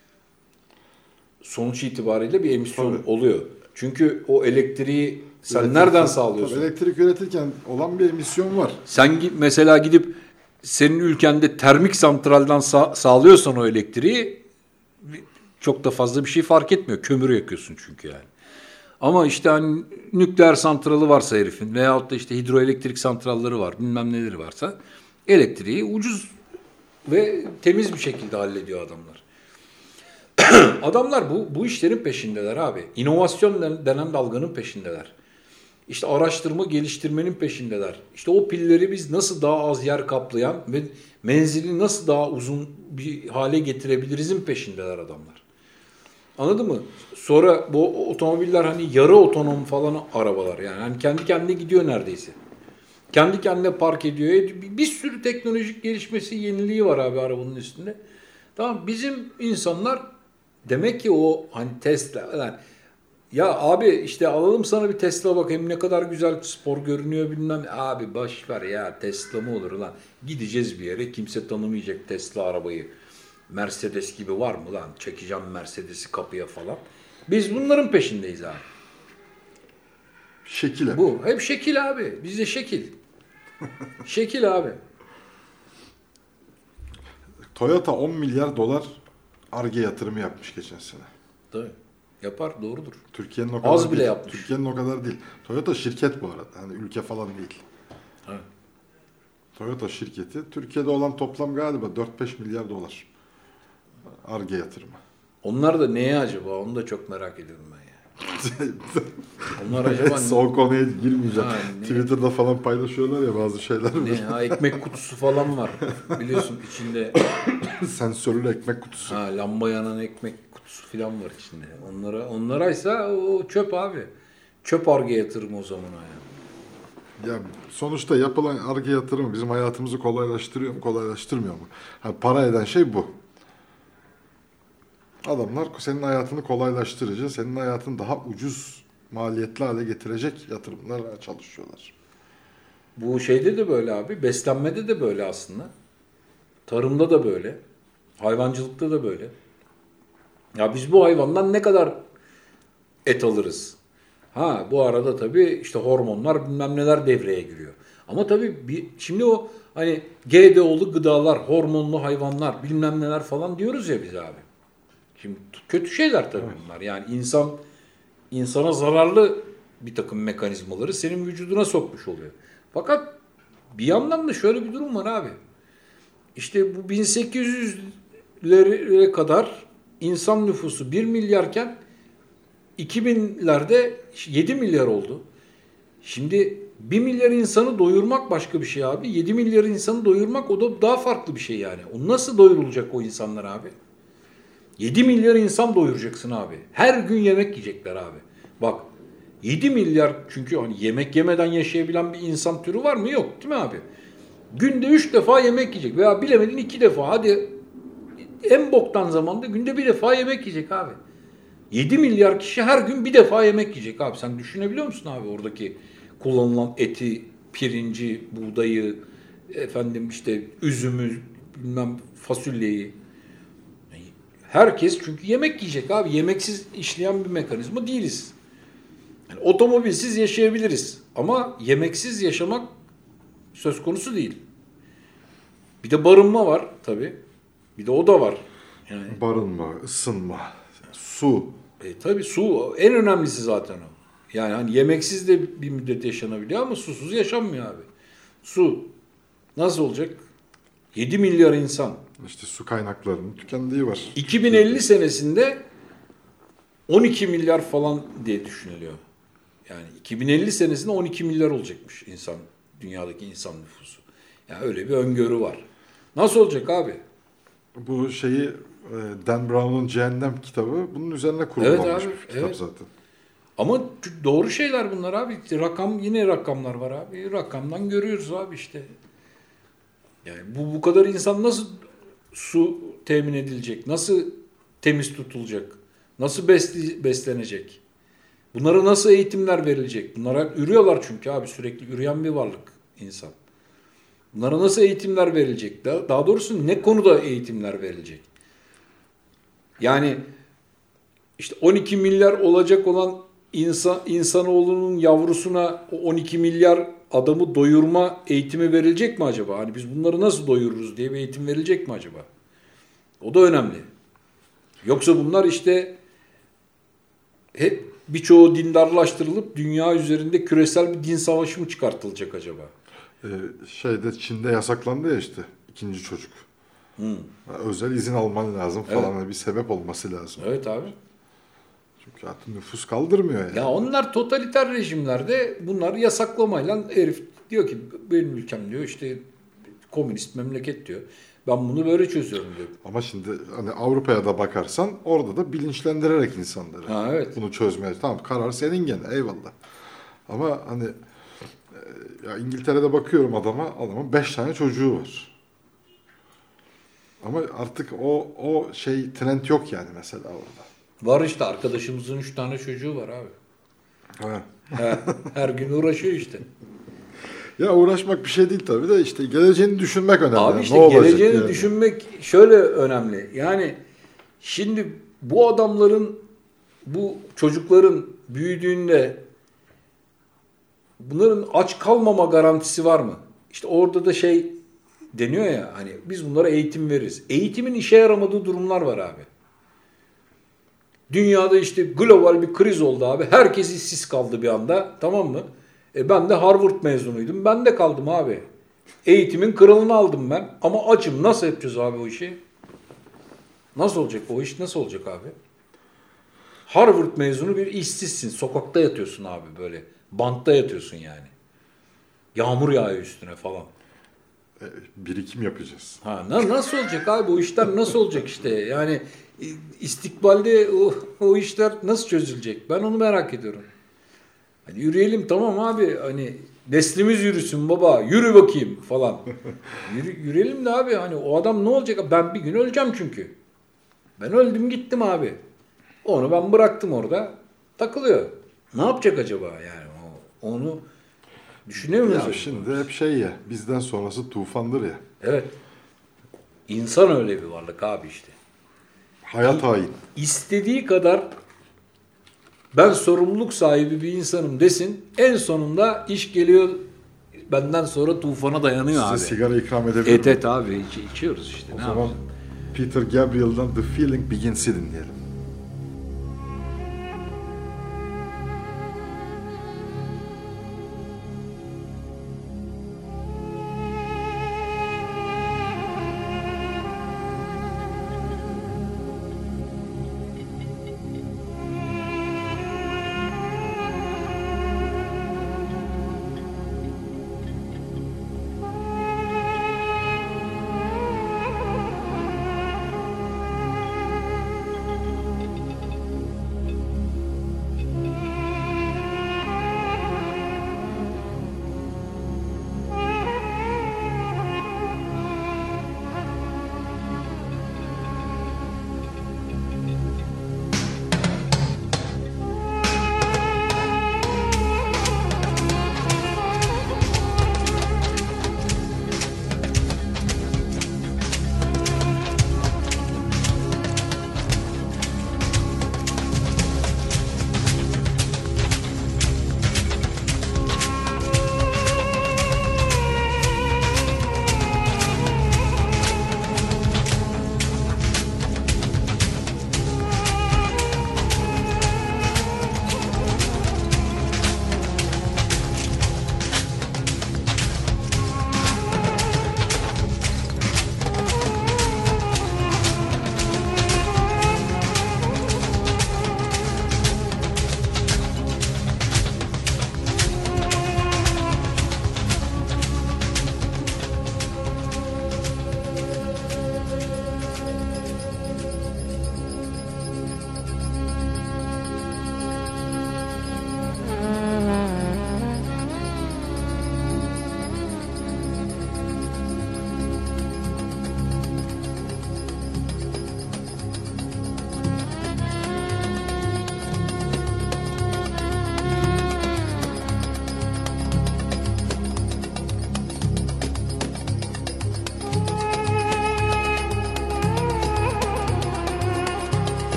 Speaker 3: Sonuç itibariyle bir emisyon
Speaker 1: Tabii.
Speaker 3: oluyor. Çünkü o elektriği sen
Speaker 1: Üretirken-
Speaker 3: nereden sağlıyorsun?
Speaker 1: Tabii, elektrik üretirken olan bir emisyon var.
Speaker 3: Sen gi- mesela gidip senin ülkende termik santralden sa- sağlıyorsan o elektriği çok da fazla bir şey fark etmiyor. Kömür yakıyorsun çünkü yani. Ama işte hani nükleer santralı varsa herifin veyahut da işte hidroelektrik santralları var bilmem neleri varsa elektriği ucuz ve temiz bir şekilde hallediyor adamlar. Adamlar bu bu işlerin peşindeler abi. İnovasyon denen dalganın peşindeler. İşte araştırma geliştirmenin peşindeler. İşte o pilleri biz nasıl daha az yer kaplayan ve menzili nasıl daha uzun bir hale getirebilirizin peşindeler adamlar. Anladın mı? Sonra bu otomobiller hani yarı otonom falan arabalar yani. Hani kendi kendine gidiyor neredeyse. Kendi kendine park ediyor. Bir sürü teknolojik gelişmesi, yeniliği var abi arabanın üstünde. Tamam bizim insanlar demek ki o hani Tesla yani Ya abi işte alalım sana bir Tesla bakayım ne kadar güzel spor görünüyor bilmem. Abi boş ver ya Tesla mı olur lan? Gideceğiz bir yere kimse tanımayacak Tesla arabayı. Mercedes gibi var mı lan? Çekeceğim Mercedes'i kapıya falan. Biz bunların peşindeyiz abi.
Speaker 1: Şekil.
Speaker 3: Bu hep şekil abi. Bizde şekil. Şekil abi.
Speaker 1: Toyota on milyar dolar Ar-Ge yatırımı yapmış geçen sene.
Speaker 3: Tabii. Yapar doğrudur.
Speaker 1: Türkiye'nin o kadar
Speaker 3: Az bile
Speaker 1: değil.
Speaker 3: yapmış.
Speaker 1: Türkiye'nin o kadar değil. Toyota şirket bu arada. Hani ülke falan değil.
Speaker 3: Evet.
Speaker 1: Toyota şirketi. Türkiye'de olan toplam galiba dört beş milyar dolar. Ar-Ge yatırımı.
Speaker 3: Onlar da neye acaba? Onu da çok merak ediyorum ben ya. Onlar acaba
Speaker 1: Son konuya girmeyeceğim.
Speaker 3: Ha, ne?
Speaker 1: Twitter'da falan paylaşıyorlar ya bazı şeyler.
Speaker 3: ne? Ha, ekmek kutusu falan var. Biliyorsun içinde
Speaker 1: Sensörlü ekmek kutusu.
Speaker 3: ha, lamba yanan ekmek kutusu falan var içinde. Onlara onlaraysa o çöp abi. Çöp Ar-Ge yatırımı o zaman o yani.
Speaker 1: Ya sonuçta yapılan Ar-Ge yatırımı bizim hayatımızı kolaylaştırıyor mu, kolaylaştırmıyor mu? Ha, para eden şey bu. Adamlar senin hayatını kolaylaştırıcı, senin hayatını daha ucuz maliyetli hale getirecek yatırımlara çalışıyorlar.
Speaker 3: Bu şeyde de böyle abi. Beslenmede de böyle aslında. Tarımda da böyle. Hayvancılıkta da böyle. Ya biz bu hayvandan ne kadar et alırız? Ha bu arada tabii işte hormonlar bilmem neler devreye giriyor. Ama tabii bir, şimdi o hani G D O'lu gıdalar, hormonlu hayvanlar bilmem neler falan diyoruz ya biz abi. Şimdi kötü şeyler tabii bunlar. Yani insan insana zararlı bir takım mekanizmaları senin vücuduna sokmuş oluyor. Fakat bir yandan da şöyle bir durum var abi. İşte bu bin sekiz yüzlere kadar insan nüfusu bir milyarken iki binlerde yedi milyar oldu. Şimdi bir milyar insanı doyurmak başka bir şey abi. yedi milyar insanı doyurmak o da daha farklı bir şey yani. O nasıl doyurulacak o insanlar abi? yedi milyar insan doyuracaksın abi. Her gün yemek yiyecekler abi. Bak yedi milyar çünkü hani yemek yemeden yaşayabilen bir insan türü var mı? Yok değil mi abi? Günde üç defa yemek yiyecek veya bilemedin iki defa. Hadi en boktan zamanda günde bir defa yemek yiyecek abi. yedi milyar kişi her gün bir defa yemek yiyecek abi. Sen düşünebiliyor musun abi oradaki kullanılan eti, pirinci, buğdayı, efendim işte üzümü, bilmem fasulyeyi. Herkes çünkü yemek yiyecek abi. Yemeksiz işleyen bir mekanizma değiliz. Yani otomobilsiz yaşayabiliriz. Ama yemeksiz yaşamak söz konusu değil. Bir de barınma var tabii. Bir de o da var. Yani,
Speaker 1: Barınma, ısınma, su.
Speaker 3: e, tabii su en önemlisi zaten o. Yani hani yemeksiz de bir müddet yaşanabiliyor ama susuz yaşanmıyor abi. Su nasıl olacak? yedi milyar insan.
Speaker 1: İşte su kaynaklarının tükendiği var.
Speaker 3: iki bin elli senesinde on iki milyar falan diye düşünülüyor. Yani iki bin elli senesinde on iki milyar olacakmış insan, dünyadaki insan nüfusu. Yani öyle bir öngörü var. Nasıl olacak abi?
Speaker 1: Bu şeyi e, Dan Brown'un Cehennem kitabı bunun üzerine kurulmuş
Speaker 3: Evet abi,
Speaker 1: bir kitap
Speaker 3: evet.
Speaker 1: zaten.
Speaker 3: Ama doğru şeyler bunlar abi. Rakam yine rakamlar var abi. Rakamdan görüyoruz abi işte. Yani bu bu kadar insan nasıl su temin edilecek? Nasıl temiz tutulacak? Nasıl besli, beslenecek? Bunlara nasıl eğitimler verilecek? Bunlara ürüyorlar çünkü abi sürekli üreyen bir varlık insan. Bunlara nasıl eğitimler verilecek? Daha, daha doğrusu ne konuda eğitimler verilecek? Yani işte on iki milyar olacak olan insan insanoğlunun yavrusuna o on iki milyar adamı doyurma eğitimi verilecek mi acaba? Hani biz bunları nasıl doyururuz diye bir eğitim verilecek mi acaba? O da önemli. Yoksa bunlar işte hep birçoğu dindarlaştırılıp dünya üzerinde küresel bir din savaşı mı çıkartılacak acaba?
Speaker 1: Ee, şeyde Çin'de yasaklandı ya işte ikinci çocuk.
Speaker 3: Hmm.
Speaker 1: Özel izin alman lazım falan evet. Bir sebep olması lazım.
Speaker 3: Evet abi.
Speaker 1: Çünkü artık nüfus kaldırmıyor yani.
Speaker 3: Ya onlar totaliter rejimlerde bunlar yasaklamayla herif diyor ki benim ülkem diyor işte komünist memleket diyor. Ben bunu böyle çözüyorum diyor.
Speaker 1: Ama şimdi hani Avrupa'ya da bakarsan orada da bilinçlendirerek insanları
Speaker 3: Ha, evet.
Speaker 1: bunu çözmeye. Tamam karar senin gene eyvallah. Ama hani ya İngiltere'de bakıyorum adama, adamın beş tane çocuğu var. Ama artık o o şey trend yok yani mesela orada.
Speaker 3: Var işte arkadaşımızın üç tane çocuğu var abi.
Speaker 1: Ha.
Speaker 3: He, her gün uğraşıyor işte.
Speaker 1: Ya uğraşmak bir şey değil tabii de işte geleceğini düşünmek önemli.
Speaker 3: Abi
Speaker 1: Yani.
Speaker 3: işte
Speaker 1: Ne olacak
Speaker 3: geleceğini
Speaker 1: yani?
Speaker 3: düşünmek şöyle önemli. Yani şimdi bu adamların, bu çocukların büyüdüğünde bunların aç kalmama garantisi var mı? İşte orada da şey deniyor ya, hani biz bunlara eğitim veririz. Eğitimin işe yaramadığı durumlar var abi. Dünyada işte global bir kriz oldu abi. Herkes işsiz kaldı bir anda. Tamam mı? E ben de Harvard mezunuydum. Ben de kaldım abi. Eğitimin kralını aldım ben. Ama açım. Nasıl yapacağız abi o işi? Nasıl olacak o iş? Nasıl olacak abi? Harvard mezunu bir işsizsin. Sokakta yatıyorsun abi böyle. Bantta yatıyorsun yani. Yağmur yağıyor üstüne falan.
Speaker 1: E, Birikim yapacağız.
Speaker 3: Ha, na- nasıl olacak abi? O işler nasıl olacak işte? Yani e, istikbalde o, o işler nasıl çözülecek? Ben onu merak ediyorum. Hani yürüyelim tamam abi. Hani neslimiz yürüsün baba. Yürü bakayım falan. Yürü, yürüyelim de abi. Hani o adam ne olacak? Ben bir gün öleceğim çünkü. Ben öldüm gittim abi. Onu ben bıraktım orada. Takılıyor. Ne yapacak acaba yani? O, onu düşünüyor muyuz?
Speaker 1: Ya şimdi hep şey ya, bizden sonrası tufandır ya.
Speaker 3: Evet. İnsan öyle bir varlık abi işte.
Speaker 1: Hayat hain.
Speaker 3: İstediği kadar ben sorumluluk sahibi bir insanım desin. En sonunda iş geliyor benden sonra tufana dayanıyor
Speaker 1: Size
Speaker 3: abi.
Speaker 1: sigara ikram edebilir
Speaker 3: Et
Speaker 1: miyim?
Speaker 3: et abi iç, içiyoruz işte.
Speaker 1: O
Speaker 3: ne
Speaker 1: zaman
Speaker 3: yapalım?
Speaker 1: Peter Gabriel'dan The Feeling Begins'i dinleyelim.
Speaker 4: Thank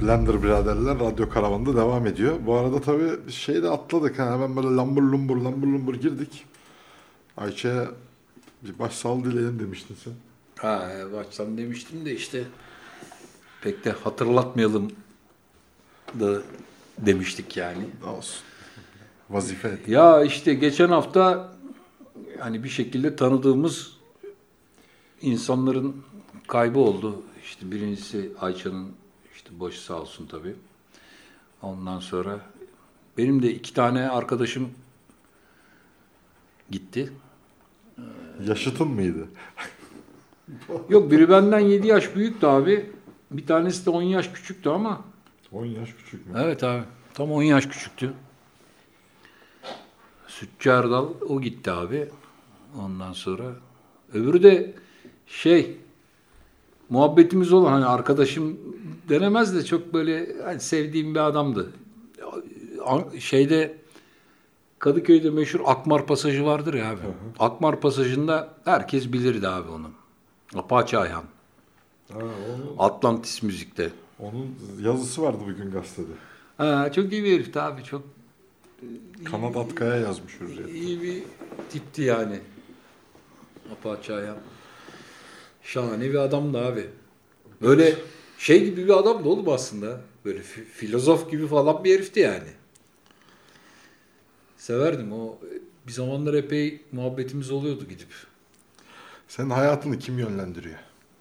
Speaker 1: Blender biraderler Radyo Karavan'da devam ediyor. Bu arada tabii şeyi de atladık. Ha. Hemen böyle lambur lumbur lambur lumbur girdik. Ayça'ya bir başsağlığı dileyelim demiştin sen.
Speaker 3: Ha, baştan demiştim de işte pek de hatırlatmayalım da demiştik yani.
Speaker 1: Olsun. Vazife.
Speaker 3: Ya işte geçen hafta hani bir şekilde tanıdığımız insanların kaybı oldu. İşte birincisi Ayça'nın işte başı sağ olsun tabii. Ondan sonra benim de iki tane arkadaşım gitti.
Speaker 1: Yaşıtın mıydı?
Speaker 3: Yok, biri benden yedi yaş büyüktü abi. Bir tanesi de on yaş küçüktü ama.
Speaker 1: on yaş küçük mü?
Speaker 3: Evet abi. Tam on yaş küçüktü. Sütçü Erdal o gitti abi. Ondan sonra öbürü de şey muhabbetimiz olan hani arkadaşım denemez de çok böyle hani sevdiğim bir adamdı. Şeyde Kadıköy'de meşhur Akmar Pasajı vardır ya abi. Hı hı. Akmar Pasajı'nda herkes bilirdi abi onu. Apache Ayhan.
Speaker 1: Ha, onu,
Speaker 3: Atlantis Müzik'te.
Speaker 1: Onun yazısı vardı bugün gazetede.
Speaker 3: Ha, çok iyi bir herifti abi. Çok
Speaker 1: Kanat Atkaya yazmış Hürriyet.
Speaker 3: İyi bir tipti yani. Apache Ayhan. Şahane bir adamdı abi. Böyle şey gibi bir adamdı oğlum aslında. Böyle filozof gibi falan bir herifti yani. Severdim o. Bir zamanlar epey muhabbetimiz oluyordu gidip.
Speaker 1: Senin hayatını kim yönlendiriyor?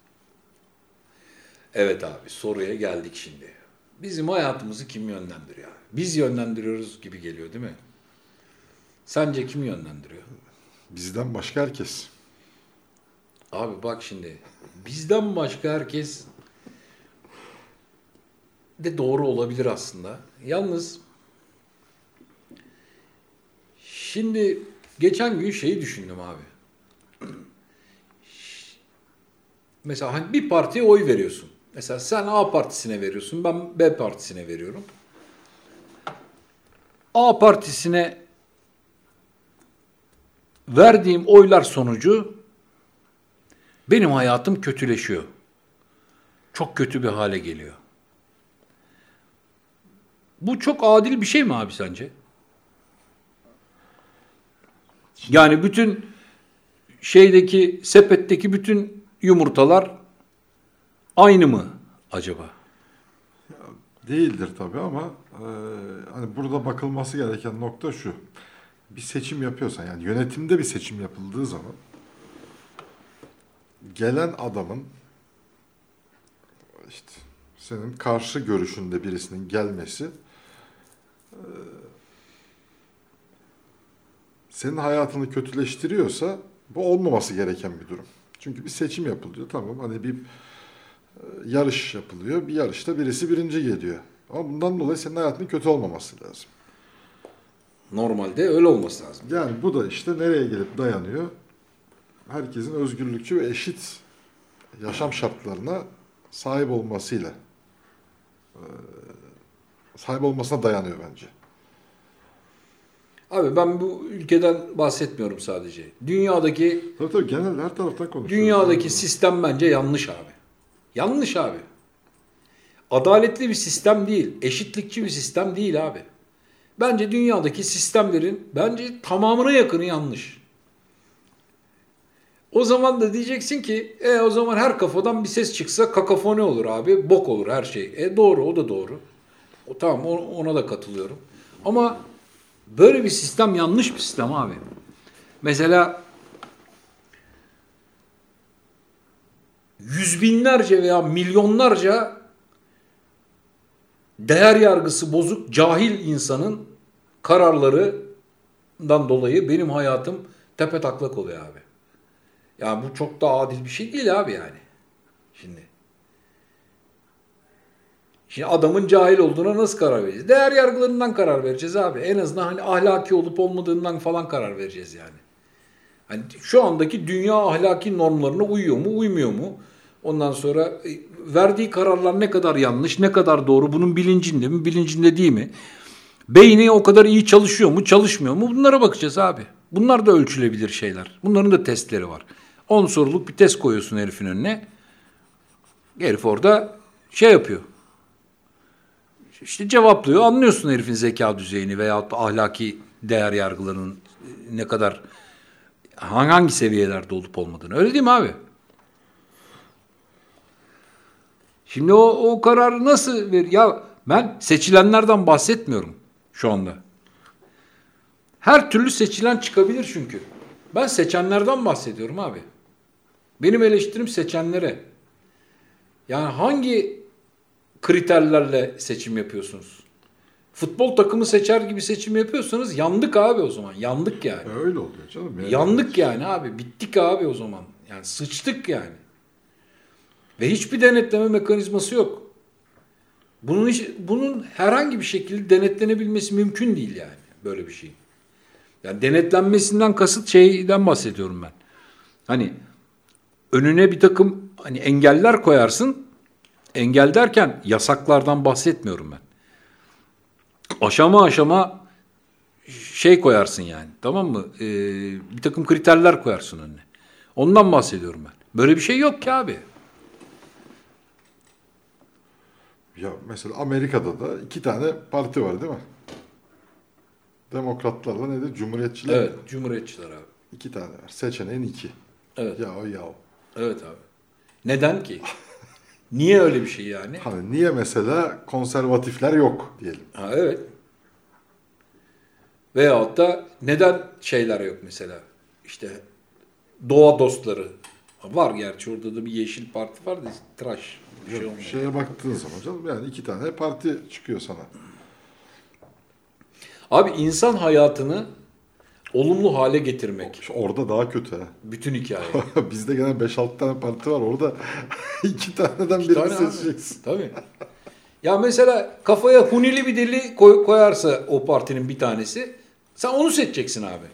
Speaker 3: Evet abi, soruya geldik şimdi. Bizim hayatımızı kim yönlendiriyor? Biz yönlendiriyoruz gibi geliyor değil mi? Sence kim yönlendiriyor?
Speaker 1: Bizden başka herkes.
Speaker 3: Abi bak şimdi, bizden başka herkes de doğru olabilir aslında. Yalnız şimdi geçen gün şeyi düşündüm abi. Mesela hani bir partiye oy veriyorsun. Mesela sen A partisine veriyorsun, ben B partisine veriyorum. A partisine verdiğim oylar sonucu benim hayatım kötüleşiyor. Çok kötü bir hale geliyor. Bu çok adil bir şey mi abi sence? Yani bütün şeydeki, sepetteki bütün yumurtalar aynı mı acaba?
Speaker 1: Değildir tabii ama e, hani burada bakılması gereken nokta şu. Bir seçim yapıyorsan, yani yönetimde bir seçim yapıldığı zaman gelen adamın işte senin karşı görüşünde birisinin gelmesi e, senin hayatını kötüleştiriyorsa bu olmaması gereken bir durum. Çünkü bir seçim yapılıyor, tamam, hani bir e, yarış yapılıyor, bir yarışta birisi birinci geliyor. Ama bundan dolayı senin hayatının kötü olmaması lazım.
Speaker 3: Normalde öyle olması lazım.
Speaker 1: Yani bu da işte nereye gelip dayanıyor? Herkesin özgürlükçü ve eşit yaşam şartlarına sahip olmasıyla e, sahip olmasına dayanıyor bence.
Speaker 3: Abi ben bu ülkeden bahsetmiyorum sadece. Dünyadaki
Speaker 1: Tabii tabii, genel her taraftan konuşuyoruz.
Speaker 3: dünyadaki sistem bence yanlış abi. Yanlış abi. Adaletli bir sistem değil, eşitlikçi bir sistem değil abi. Bence dünyadaki sistemlerin bence tamamına yakını yanlış. O zaman da diyeceksin ki e o zaman her kafadan bir ses çıksa kakafoni olur abi, bok olur her şey. E doğru, o da doğru. O tamam, ona da katılıyorum. Ama böyle bir sistem yanlış bir sistem abi. Mesela yüz binlerce veya milyonlarca değer yargısı bozuk, cahil insanın kararlarından dolayı benim hayatım tepetaklak oluyor abi. Yani bu çok da adil bir şey değil abi yani. Şimdi. Şimdi adamın cahil olduğuna nasıl karar vereceğiz? Değer yargılarından karar vereceğiz abi. En azından hani ahlaki olup olmadığından falan karar vereceğiz yani. Hani şu andaki dünya ahlaki normlarına uyuyor mu, uymuyor mu? Ondan sonra verdiği kararlar ne kadar yanlış, ne kadar doğru, bunun bilincinde mi, bilincinde değil mi? Beyni o kadar iyi çalışıyor mu, çalışmıyor mu? Bunlara bakacağız abi. Bunlar da ölçülebilir şeyler. Bunların da testleri var. on soruluk bir test koyuyorsun herifin önüne. Herif orada şey yapıyor. işte cevaplıyor. Anlıyorsun herifin zeka düzeyini veyahut da ahlaki değer yargılarının ne kadar hangi seviyelerde olup olmadığını. Öyle değil mi abi? Şimdi o, o kararı nasıl ver? Ya ben seçilenlerden bahsetmiyorum şu anda. Her türlü seçilen çıkabilir çünkü. Ben seçenlerden bahsediyorum abi. Benim eleştirim seçenlere. Yani hangi kriterlerle seçim yapıyorsunuz? Futbol takımı seçer gibi seçim yapıyorsanız yandık abi o zaman. Yandık yani.
Speaker 1: Öyle oluyor canım. Yani
Speaker 3: yandık yani abi. Bittik abi o zaman. Yani sıçtık yani. Ve hiçbir denetleme mekanizması yok. Bunun hiç, bunun herhangi bir şekilde denetlenebilmesi mümkün değil yani. Böyle bir şey. Yani denetlenmesinden kasıt şeyden bahsediyorum ben. Hani önüne bir takım hani engeller koyarsın. Engel derken yasaklardan bahsetmiyorum ben. Aşama aşama şey koyarsın yani. Tamam mı? Ee, bir takım kriterler koyarsın önüne. Ondan bahsediyorum ben. Böyle bir şey yok ki abi.
Speaker 1: Ya mesela Amerika'da da iki tane parti var değil mi? Demokratlarla nedir? Cumhuriyetçiler.
Speaker 3: Evet,
Speaker 1: mi?
Speaker 3: Cumhuriyetçiler abi.
Speaker 1: İki tane var. Seçeneğin iki.
Speaker 3: Evet.
Speaker 1: Ya o ya o.
Speaker 3: Evet abi. Neden ki? Niye öyle bir şey yani?
Speaker 1: Hani niye mesela konservatifler yok diyelim.
Speaker 3: Ha, evet. Veyahut da neden şeyler yok mesela? İşte doğa dostları. Var gerçi orada da bir yeşil parti var da tıraş. Bir şey
Speaker 1: Yok,
Speaker 3: olmuyor.
Speaker 1: şeye baktığın zaman canım yani iki tane parti çıkıyor sana.
Speaker 3: Abi insan hayatını olumlu hale getirmek.
Speaker 1: İşte orada daha kötü ha.
Speaker 3: Bütün hikaye.
Speaker 1: Bizde gene beş altı tane parti var. Orada iki taneden
Speaker 3: İki
Speaker 1: birini
Speaker 3: tane abi.
Speaker 1: seçeceksin.
Speaker 3: Tabii. Ya mesela kafaya hunili bir deli koy, koyarsa o partinin bir tanesi sen onu seçeceksin abi.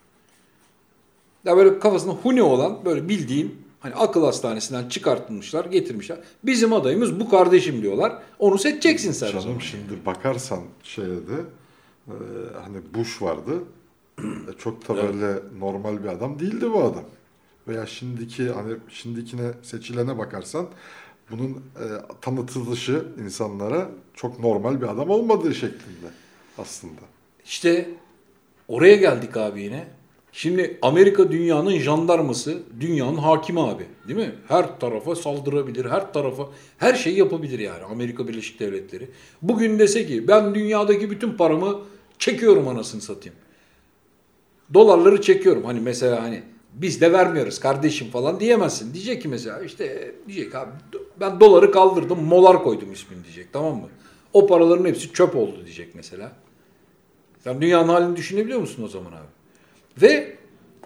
Speaker 3: Ya böyle kafasında huni olan böyle bildiğin hani akıl hastanesinden çıkartılmışlar getirmişler. Bizim adayımız bu kardeşim diyorlar. Onu seçeceksin sen.
Speaker 1: Canım
Speaker 3: o zaman.
Speaker 1: şimdi bakarsan şeye de e, hani Bush vardı. E, çok da
Speaker 3: Evet.
Speaker 1: böyle normal bir adam değildi bu adam. Veya şimdiki hani şimdikine seçilene bakarsan bunun e, tanıtılışı insanlara çok normal bir adam olmadığı şeklinde aslında.
Speaker 3: İşte oraya geldik abi yine. Şimdi Amerika dünyanın jandarması, dünyanın hakimi abi. Değil mi? Her tarafa saldırabilir, her tarafa her şeyi yapabilir yani Amerika Birleşik Devletleri. Bugün dese ki ben dünyadaki bütün paramı çekiyorum anasını satayım. Dolarları çekiyorum. Hani mesela hani biz de vermiyoruz kardeşim falan diyemezsin. Diyecek ki mesela işte diyecek abi ben doları kaldırdım, molar koydum ismini diyecek, tamam mı? O paraların hepsi çöp oldu diyecek mesela. Sen dünyanın halini düşünebiliyor musun o zaman abi? Ve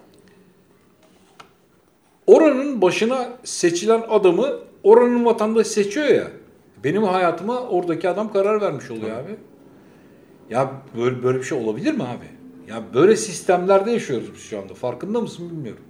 Speaker 3: oranın başına seçilen adamı oranın vatandaşı seçiyor ya. Benim hayatıma oradaki adam karar vermiş oluyor abi. Ya böyle, böyle bir şey olabilir mi abi? Ya böyle sistemlerde yaşıyoruz biz şu anda. Farkında mısın bilmiyorum.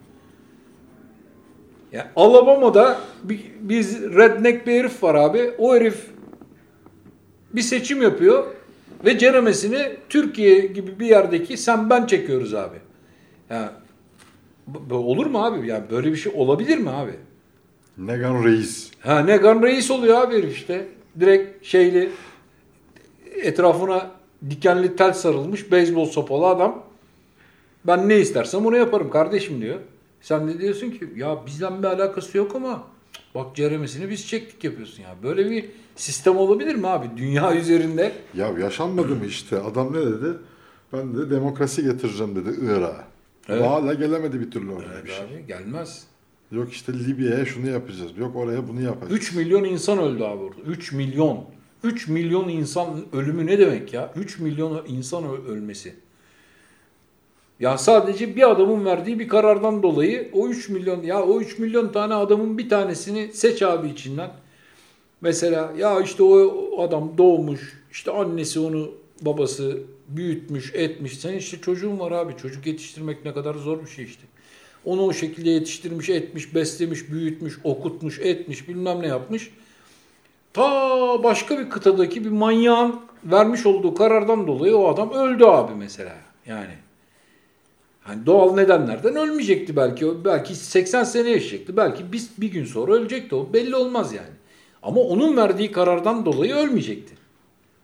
Speaker 3: Ya Alabama'da bir, biz redneck bir herif var abi. O herif bir seçim yapıyor ve ceremesini Türkiye gibi bir yerdeki sen ben çekiyoruz abi. Ya b- olur mu abi? Yani böyle bir şey olabilir mi abi?
Speaker 1: Negan Reis.
Speaker 3: Ha Negan Reis oluyor abi herif işte. Direkt şeyli etrafına dikenli tel sarılmış beyzbol sopalı adam. Ben ne istersem onu yaparım kardeşim diyor. Sen de diyorsun ki ya bizden bir alakası yok ama bak ceremesini biz çektik yapıyorsun ya. Böyle bir sistem olabilir mi abi dünya üzerinde?
Speaker 1: Ya yaşanmadı mı işte? Adam ne dedi? Ben de demokrasi getireceğim dedi Irak'a.
Speaker 3: Evet.
Speaker 1: Ama hala gelemedi bir türlü oraya
Speaker 3: Evet
Speaker 1: bir şey.
Speaker 3: abi gelmez.
Speaker 1: Yok işte Libya'ya şunu yapacağız. Yok oraya bunu yapacağız.
Speaker 3: üç milyon insan öldü abi orada. üç milyon. üç milyon insan ölümü ne demek ya? üç milyon insan ö- ölmesi. Ya sadece bir adamın verdiği bir karardan dolayı o üç milyon ya o üç milyon tane adamın bir tanesini seç abi içinden. Mesela ya işte o adam doğmuş, işte annesi onu babası büyütmüş, etmiş. Senin işte çocuğun var abi. Çocuk yetiştirmek ne kadar zor bir şey işte. Onu o şekilde yetiştirmiş, etmiş, beslemiş, büyütmüş, okutmuş, etmiş, bilmem ne yapmış. Ta başka bir kıtadaki bir manyağın vermiş olduğu karardan dolayı o adam öldü abi mesela. Yani hani doğal nedenlerden ölmeyecekti belki. O belki seksen sene yaşayacaktı. Belki bir, bir gün sonra ölecekti. O belli olmaz yani. Ama onun verdiği karardan dolayı ölmeyecekti.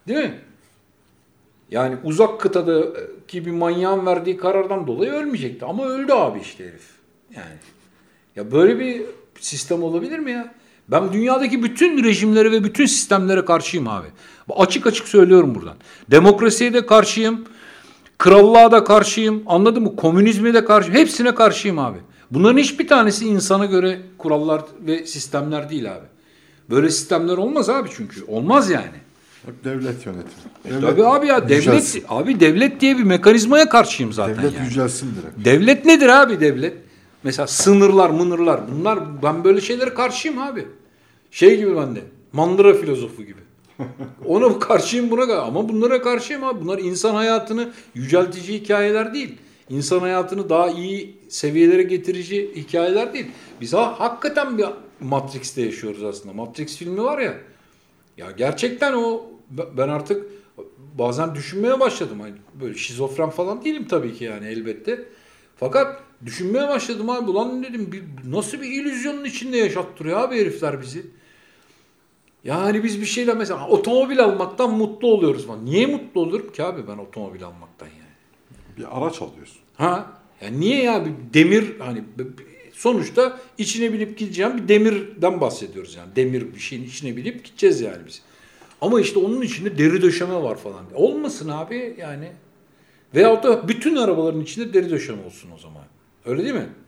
Speaker 3: Değil mi? Yani uzak kıtadaki bir manyağın verdiği karardan dolayı ölmeyecekti. Ama öldü abi işte herif. Yani ya böyle bir sistem olabilir mi ya? Ben dünyadaki bütün rejimlere ve bütün sistemlere karşıyım abi. Açık açık söylüyorum buradan. Demokrasiye de karşıyım. Krallığa da karşıyım. Anladın mı? Komünizme de karşıyım. Hepsine karşıyım abi. Bunların hiçbir tanesi insana göre kurallar ve sistemler değil abi. Böyle sistemler olmaz abi çünkü. Olmaz yani.
Speaker 1: Devlet yönetimi. Devlet
Speaker 3: Tabii abi ya devlet
Speaker 1: yücelsin.
Speaker 3: abi devlet diye bir mekanizmaya karşıyım zaten
Speaker 1: Devlet
Speaker 3: yani.
Speaker 1: yücelsin direkt.
Speaker 3: Devlet nedir abi devlet? Mesela sınırlar, mınırlar. Bunlar ben böyle şeylere karşıyım abi. Şey gibi bende. Mandıra filozofu gibi. Ona karşıyım buna ama bunlara karşıyım abi. Bunlar insan hayatını yüceltici hikayeler değil. İnsan hayatını daha iyi seviyelere getirici hikayeler değil. Biz ha, hakikaten bir Matrix'te yaşıyoruz aslında. Matrix filmi var ya. Ya gerçekten o ben artık bazen düşünmeye başladım. Hani böyle şizofren falan değilim tabii ki yani elbette. Fakat düşünmeye başladım abi. Ulan dedim bir, nasıl bir illüzyonun içinde yaşattırıyor abi herifler bizi. Yani biz bir şeyle mesela otomobil almaktan mutlu oluyoruz falan. Niye mutlu olurum ki abi ben otomobil almaktan yani?
Speaker 1: Bir araç alıyorsun.
Speaker 3: Ha? Yani niye ya bir demir hani sonuçta içine binip gideceğim bir demirden bahsediyoruz yani. Demir bir şeyin içine binip gideceğiz yani biz. Ama işte onun içinde deri döşeme var falan. Olmasın abi yani. Veyahut da bütün arabaların içinde deri döşeme olsun o zaman. Öyle değil mi?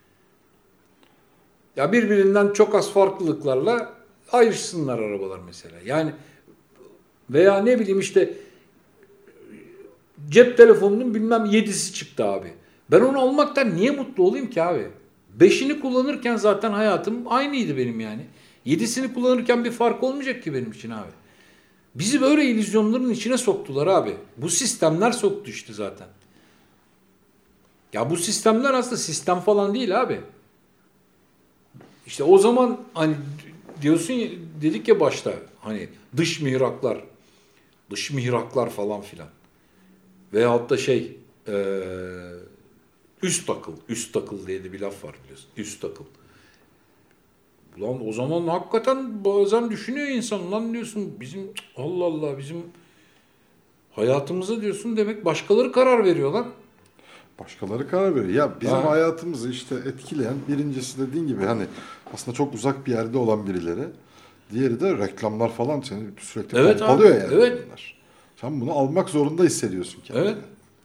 Speaker 3: Ya birbirinden çok az farklılıklarla ayrışsınlar arabalar mesela. Yani veya ne bileyim işte cep telefonunun bilmem yedisi çıktı abi. Ben onu almaktan niye mutlu olayım ki abi? Beşini kullanırken zaten hayatım aynıydı benim yani. Yedisini kullanırken bir fark olmayacak ki benim için abi. Bizi böyle illüzyonların içine soktular abi. Bu sistemler soktu işte zaten. Ya bu sistemler aslında sistem falan değil abi. İşte o zaman hani diyorsun ya, dedik ya başta hani dış mihraklar, dış mihraklar falan filan. Veyahut da şey e, üst akıl, üst akıl diye de bir laf var biliyorsun. Üst akıl. Ulan o zaman hakikaten bazen düşünüyor insan. Lan diyorsun bizim Allah Allah bizim hayatımıza diyorsun demek başkaları karar veriyor lan.
Speaker 1: Başkaları karar veriyor. Ya bizim
Speaker 3: Ha.
Speaker 1: hayatımızı işte etkileyen birincisi dediğin gibi hani aslında çok uzak bir yerde olan birileri. Diğeri de reklamlar falan seni sürekli
Speaker 3: Evet
Speaker 1: pompalıyor
Speaker 3: abi,
Speaker 1: yani.
Speaker 3: evet.
Speaker 1: Bunlar. Sen bunu almak zorunda hissediyorsun kendini.
Speaker 3: Evet.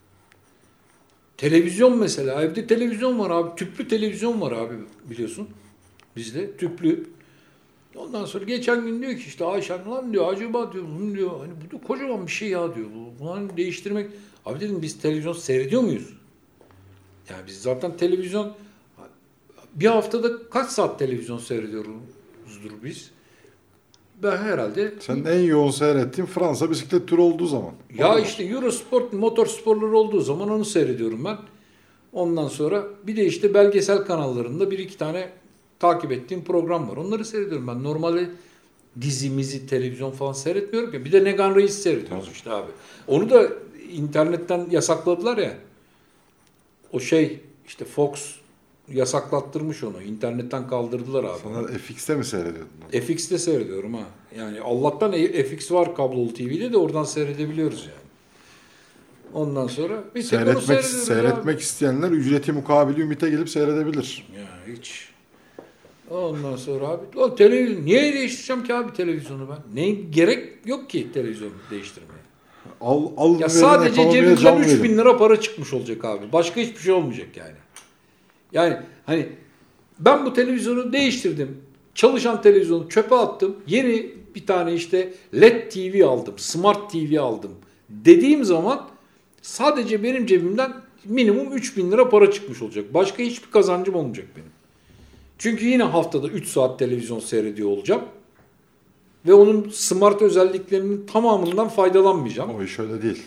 Speaker 3: Televizyon mesela. Evde televizyon var abi. Tüplü televizyon var abi biliyorsun. Bizde tüplü. Ondan sonra geçen gün diyor ki işte Ayşen lan diyor acaba diyor bunu diyor hani bu da kocaman bir şey ya diyor. Bunu değiştirmek. Abi dedim biz televizyon seyrediyor muyuz? Yani biz zaten televizyon bir haftada kaç saat televizyon seyrediyoruzdur biz? Ben herhalde
Speaker 1: Sen en yoğun seyrettiğin Fransa bisiklet turu olduğu zaman.
Speaker 3: ya işte Eurosport motor sporları olduğu zaman onu seyrediyorum ben. Ondan sonra bir de işte belgesel kanallarında bir iki tane takip ettiğim program var. Onları seyrediyorum ben. Normalde dizimizi, televizyon falan seyretmiyorum ki. Bir de Negan Reis seyrediyoruz işte abi. Onu da internetten yasakladılar ya. O şey işte Fox yasaklattırmış onu. İnternetten kaldırdılar abi.
Speaker 1: Sana F X'te mi seyrediyordun?
Speaker 3: F X'te seyrediyorum ha. Yani Allah'tan F X var kablolu T V'de de oradan seyredebiliyoruz yani. Ondan sonra bir tek onu
Speaker 1: Seyretmek,
Speaker 3: seyrediyoruz
Speaker 1: seyretmek
Speaker 3: abi.
Speaker 1: isteyenler ücreti mukabili Ümit'e gelip seyredebilir.
Speaker 3: Ya hiç. Ondan sonra abi o televizyon niye değiştireceğim ki abi televizyonu ben? Ne gerek yok ki televizyonu değiştirmeye.
Speaker 1: Al, al
Speaker 3: Ya sadece cebimden üç bin
Speaker 1: verin.
Speaker 3: lira para çıkmış olacak abi. Başka hiçbir şey olmayacak yani. Yani hani ben bu televizyonu değiştirdim. Çalışan televizyonu çöpe attım. Yeni bir tane işte L E D T V aldım. Smart T V aldım. Dediğim zaman sadece benim cebimden minimum üç bin lira para çıkmış olacak. Başka hiçbir kazancım olmayacak benim. Çünkü yine haftada üç saat televizyon seyrediyor olacağım. Ve onun smart özelliklerinin tamamından faydalanmayacağım.
Speaker 1: O iş öyle değil.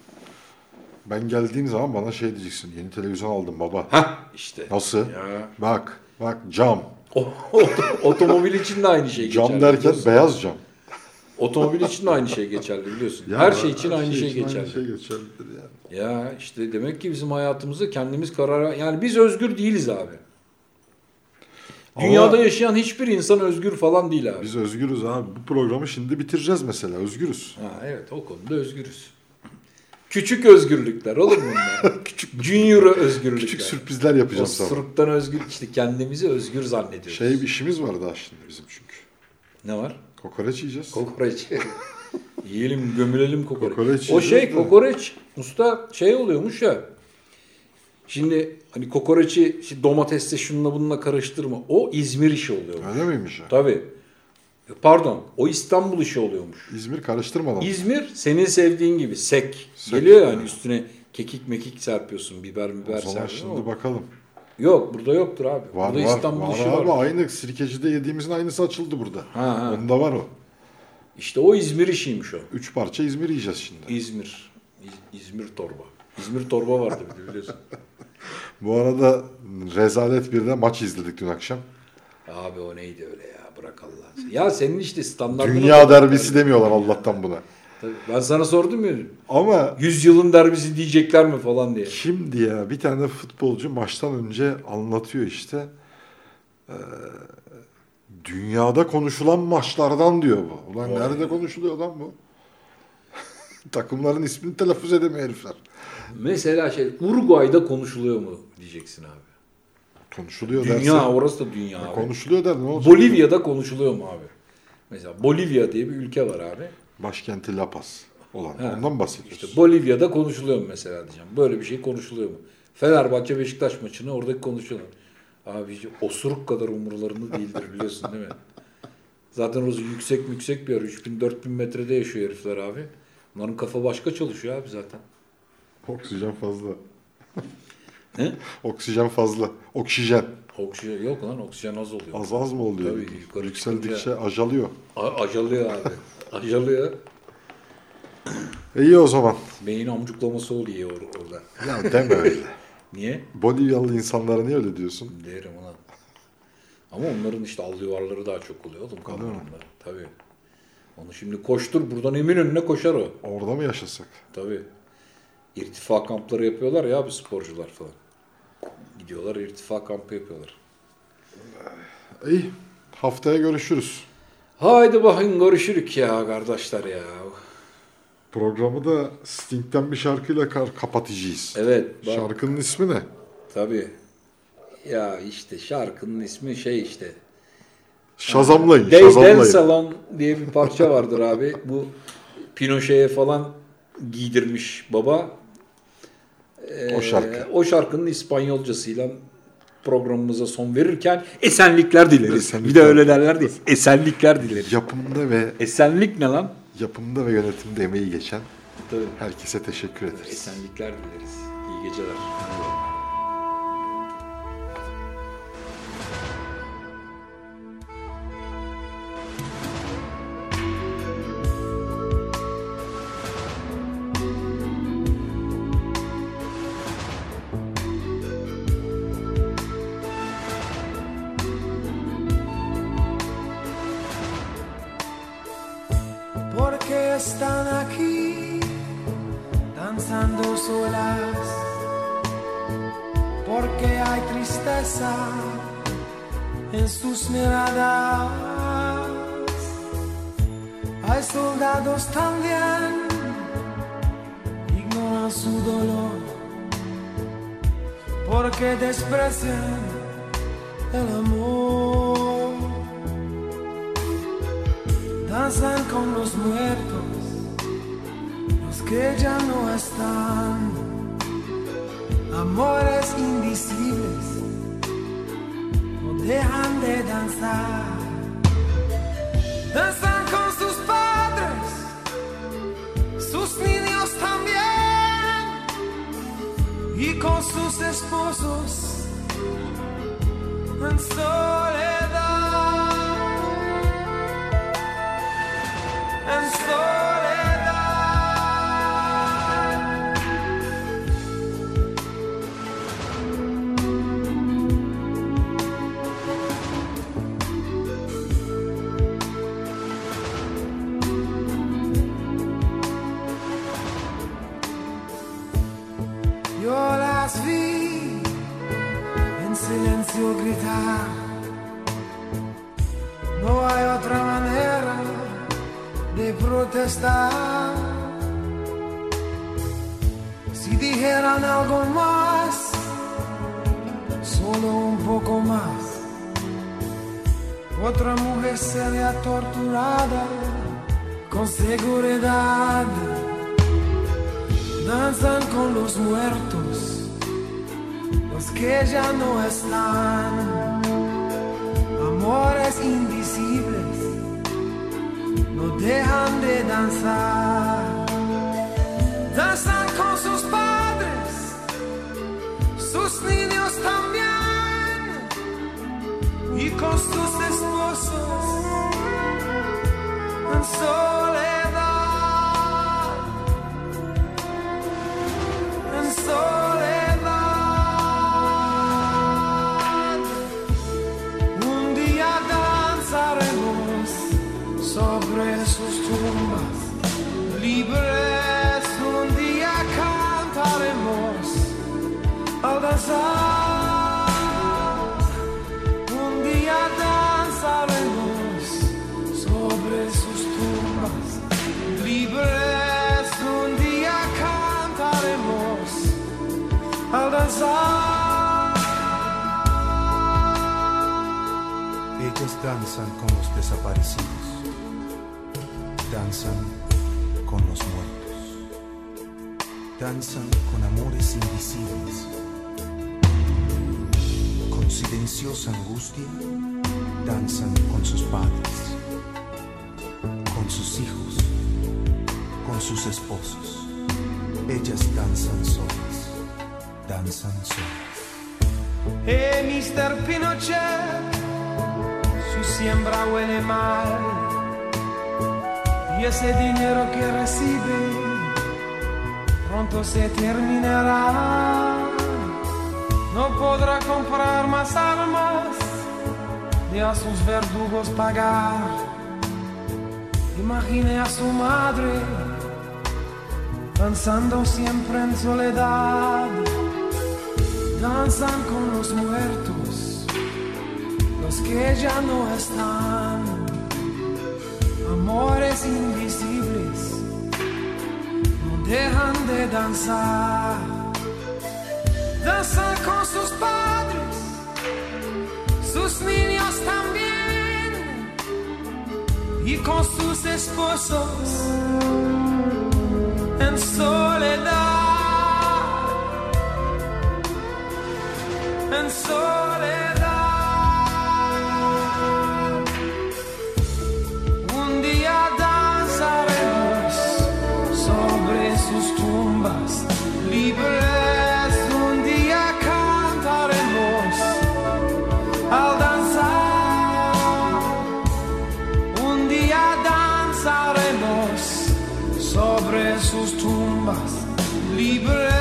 Speaker 1: Ben geldiğim zaman bana şey diyeceksin. Yeni televizyon aldım baba.
Speaker 3: Hah işte.
Speaker 1: Nasıl?
Speaker 3: Ya.
Speaker 1: Bak. Bak cam.
Speaker 3: O, o- otomobil için de aynı şey geçerli.
Speaker 1: Cam derken
Speaker 3: biliyorsun.
Speaker 1: beyaz cam.
Speaker 3: Otomobil için de aynı şey geçerli biliyorsun.
Speaker 1: Ya,
Speaker 3: her şey için
Speaker 1: her
Speaker 3: aynı şey,
Speaker 1: için
Speaker 3: geçerli.
Speaker 1: Aynı şey geçerlidir yani.
Speaker 3: Ya işte demek ki bizim hayatımızı kendimiz karar... Yani biz özgür değiliz abi. Dünyada
Speaker 1: Ama
Speaker 3: yaşayan hiçbir insan özgür falan değil abi.
Speaker 1: biz özgürüz abi. Bu programı şimdi bitireceğiz mesela. Özgürüz.
Speaker 3: Ha, evet, o konuda özgürüz. Küçük özgürlükler olur mu bunlar? Küçük Junior özgürlükler.
Speaker 1: Küçük sürprizler
Speaker 3: O
Speaker 1: yapacağız sonra.
Speaker 3: sırıktan özgür, işte kendimizi özgür zannediyoruz.
Speaker 1: Şey bir işimiz var daha şimdi bizim çünkü.
Speaker 3: Ne var?
Speaker 1: Kokoreç yiyeceğiz.
Speaker 3: Kokoreç. Yiyelim, gömülelim kokoreç.
Speaker 1: Kokoreç
Speaker 3: o şey
Speaker 1: yiyeceğiz de.
Speaker 3: kokoreç. Usta şey oluyormuş ya. Şimdi hani kokoreçi işte domatesle şununla bununla karıştırma. O İzmir işi oluyormuş.
Speaker 1: Öyle miymiş o?
Speaker 3: Tabii. Pardon. O İstanbul işi oluyormuş.
Speaker 1: İzmir karıştırmadan.
Speaker 3: İzmir senin sevdiğin gibi sek.
Speaker 1: Sek.
Speaker 3: Geliyor yani üstüne kekik mekik serpiyorsun. Biber
Speaker 1: O
Speaker 3: biber
Speaker 1: zaman
Speaker 3: serpiyorsun.
Speaker 1: şimdi
Speaker 3: ama-
Speaker 1: bakalım.
Speaker 3: Yok burada yoktur abi.
Speaker 1: Var
Speaker 3: burada
Speaker 1: var.
Speaker 3: İstanbul
Speaker 1: var
Speaker 3: işi
Speaker 1: abi.
Speaker 3: var.
Speaker 1: Aynı Sirkeci'de yediğimizin aynısı açıldı burada.
Speaker 3: Ha, ha.
Speaker 1: Onda var o.
Speaker 3: İşte o İzmir işiymiş o.
Speaker 1: Üç parça İzmir yiyeceğiz şimdi.
Speaker 3: İzmir. İz- İzmir torba. İzmir torba vardı bir de biliyorsun.
Speaker 1: Bu arada rezalet bir de maç izledik dün akşam.
Speaker 3: Abi o neydi öyle ya, bırak Allah'ını. Ya senin işte standartın.
Speaker 1: Dünya derbisi demiyorlar Allah'tan buna.
Speaker 3: Tabii. Ben sana sordum ya.
Speaker 1: Ama
Speaker 3: Yüzyılın derbisi diyecekler mi falan diye.
Speaker 1: kimdi ya? Bir tane futbolcu maçtan önce anlatıyor işte. Ee, dünyada konuşulan maçlardan diyor bu. Ulan
Speaker 3: Vay.
Speaker 1: nerede konuşuluyor lan bu? Takımların ismini telaffuz edemiyor herifler.
Speaker 3: Mesela şey Uruguay'da konuşuluyor mu diyeceksin abi.
Speaker 1: Konuşuluyor
Speaker 3: Dünya
Speaker 1: derse.
Speaker 3: orası da dünya abi.
Speaker 1: Konuşuluyor der ne olacak?
Speaker 3: Bolivya'da konuşuluyor mu abi? Mesela Bolivya diye bir ülke var abi.
Speaker 1: Başkenti La Paz olan.
Speaker 3: Ha.
Speaker 1: Ondan bahsediyoruz.
Speaker 3: İşte Bolivya'da konuşuluyor mu mesela diyeceğim. Böyle bir şey konuşuluyor mu? Fenerbahçe Beşiktaş maçını oradaki konuşuyorlar. Abi osuruk kadar umurlarında değildir biliyorsun değil mi? Zaten orası yüksek yüksek bir yer. üç bin dört bin metrede yaşıyor herifler abi. Onların kafa başka çalışıyor abi zaten.
Speaker 1: Oksijen fazla.
Speaker 3: Ne?
Speaker 1: Oksijen fazla. Oksijen.
Speaker 3: Oksijen yok lan, oksijen az oluyor.
Speaker 1: Az az mı oluyor?
Speaker 3: Tabii, yukarı
Speaker 1: Yükseldikçe
Speaker 3: çıkınca-
Speaker 1: acalıyor.
Speaker 3: A- acalıyor abi. Acalıyor.
Speaker 1: İyi o zaman.
Speaker 3: Beyin amcuklaması oluyor or- orada.
Speaker 1: Ya deme öyle.
Speaker 3: Niye?
Speaker 1: Bolivyalı insanlara niye öyle diyorsun?
Speaker 3: Derim ulan. Ama onların işte alüvarları daha çok oluyor oğlum kamyonda. Tabii. Onu şimdi koştur buradan Eminönü'ne koşar o.
Speaker 1: Orada mı yaşasak?
Speaker 3: Tabii. İrtifa kampları yapıyorlar ya abi sporcular falan. Gidiyorlar irtifa kampı yapıyorlar.
Speaker 1: İyi. Haftaya görüşürüz.
Speaker 3: Haydi bakın görüşürük ya kardeşler ya.
Speaker 1: Programı da Sting'den bir şarkıyla kar- kapatacağız.
Speaker 3: Evet. Bak,
Speaker 1: Şarkının ismi ne?
Speaker 3: tabii. Ya işte şarkının ismi şey işte.
Speaker 1: Şazamlayın,
Speaker 3: Day Del
Speaker 1: şazamlayın.
Speaker 3: Salon diye bir parça vardır abi. Bu Pinochet'e falan giydirmiş baba. Ee,
Speaker 1: O şarkı.
Speaker 3: O şarkının İspanyolcasıyla programımıza son verirken esenlikler dileriz.
Speaker 1: Esenlikler.
Speaker 3: Bir de öyle derler diye. Esenlikler dileriz.
Speaker 1: Yapımda ve
Speaker 3: Esenlik ne lan?
Speaker 1: yapımda ve yönetimde emeği geçen
Speaker 3: Tabii.
Speaker 1: herkese teşekkür ederiz.
Speaker 3: Esenlikler dileriz. İyi geceler.
Speaker 4: Porque están aquí danzando solas, porque hay tristeza en sus miradas. Hay soldados también, ignoran su dolor, porque desprecian el amor. Danzan con los muertos, los que ya no están. Amores invisibles no dejan de danzar. Danzan con sus padres, sus niños también, y con sus esposos en soledad. En soledad. Yo las vi en silencio gritar
Speaker 5: dónde está. Si dijeran algo más, solo un poco más, otra mujer sería torturada con seguridad. Danzan con los muertos, los que ya no están. Amores invisibles no dejan de danzar. Danzan con sus padres, sus niños también, y con sus esposos en soledad, en soledad. Un día danzaremos sobre sus tumbas libres, un día cantaremos al danzar, un día danzaremos sobre sus tumbas libres, un día cantaremos al danzar.
Speaker 6: Ellas danzan con los desaparecidos, danzan con los muertos, danzan con amores invisibles, con silenciosa angustia, danzan con sus padres, con sus hijos, con sus esposos. Ellas danzan solas, danzan solas.
Speaker 5: Hey, mister Pinochet, su siembra huele mal, y ese dinero que recibe pronto se terminará. No podrá comprar más armas ni a sus verdugos pagar. Imagine a su madre danzando siempre en soledad. Danzan con los muertos, los que ya no están. Amores invisibles no dejan de danzar. Danzan con sus padres, sus niños también, y con sus esposos en soledad, en soledad. Un día danzaremos sobre sus tumbas libres, un día cantaremos al danzar, un día danzaremos sobre sus tumbas libres.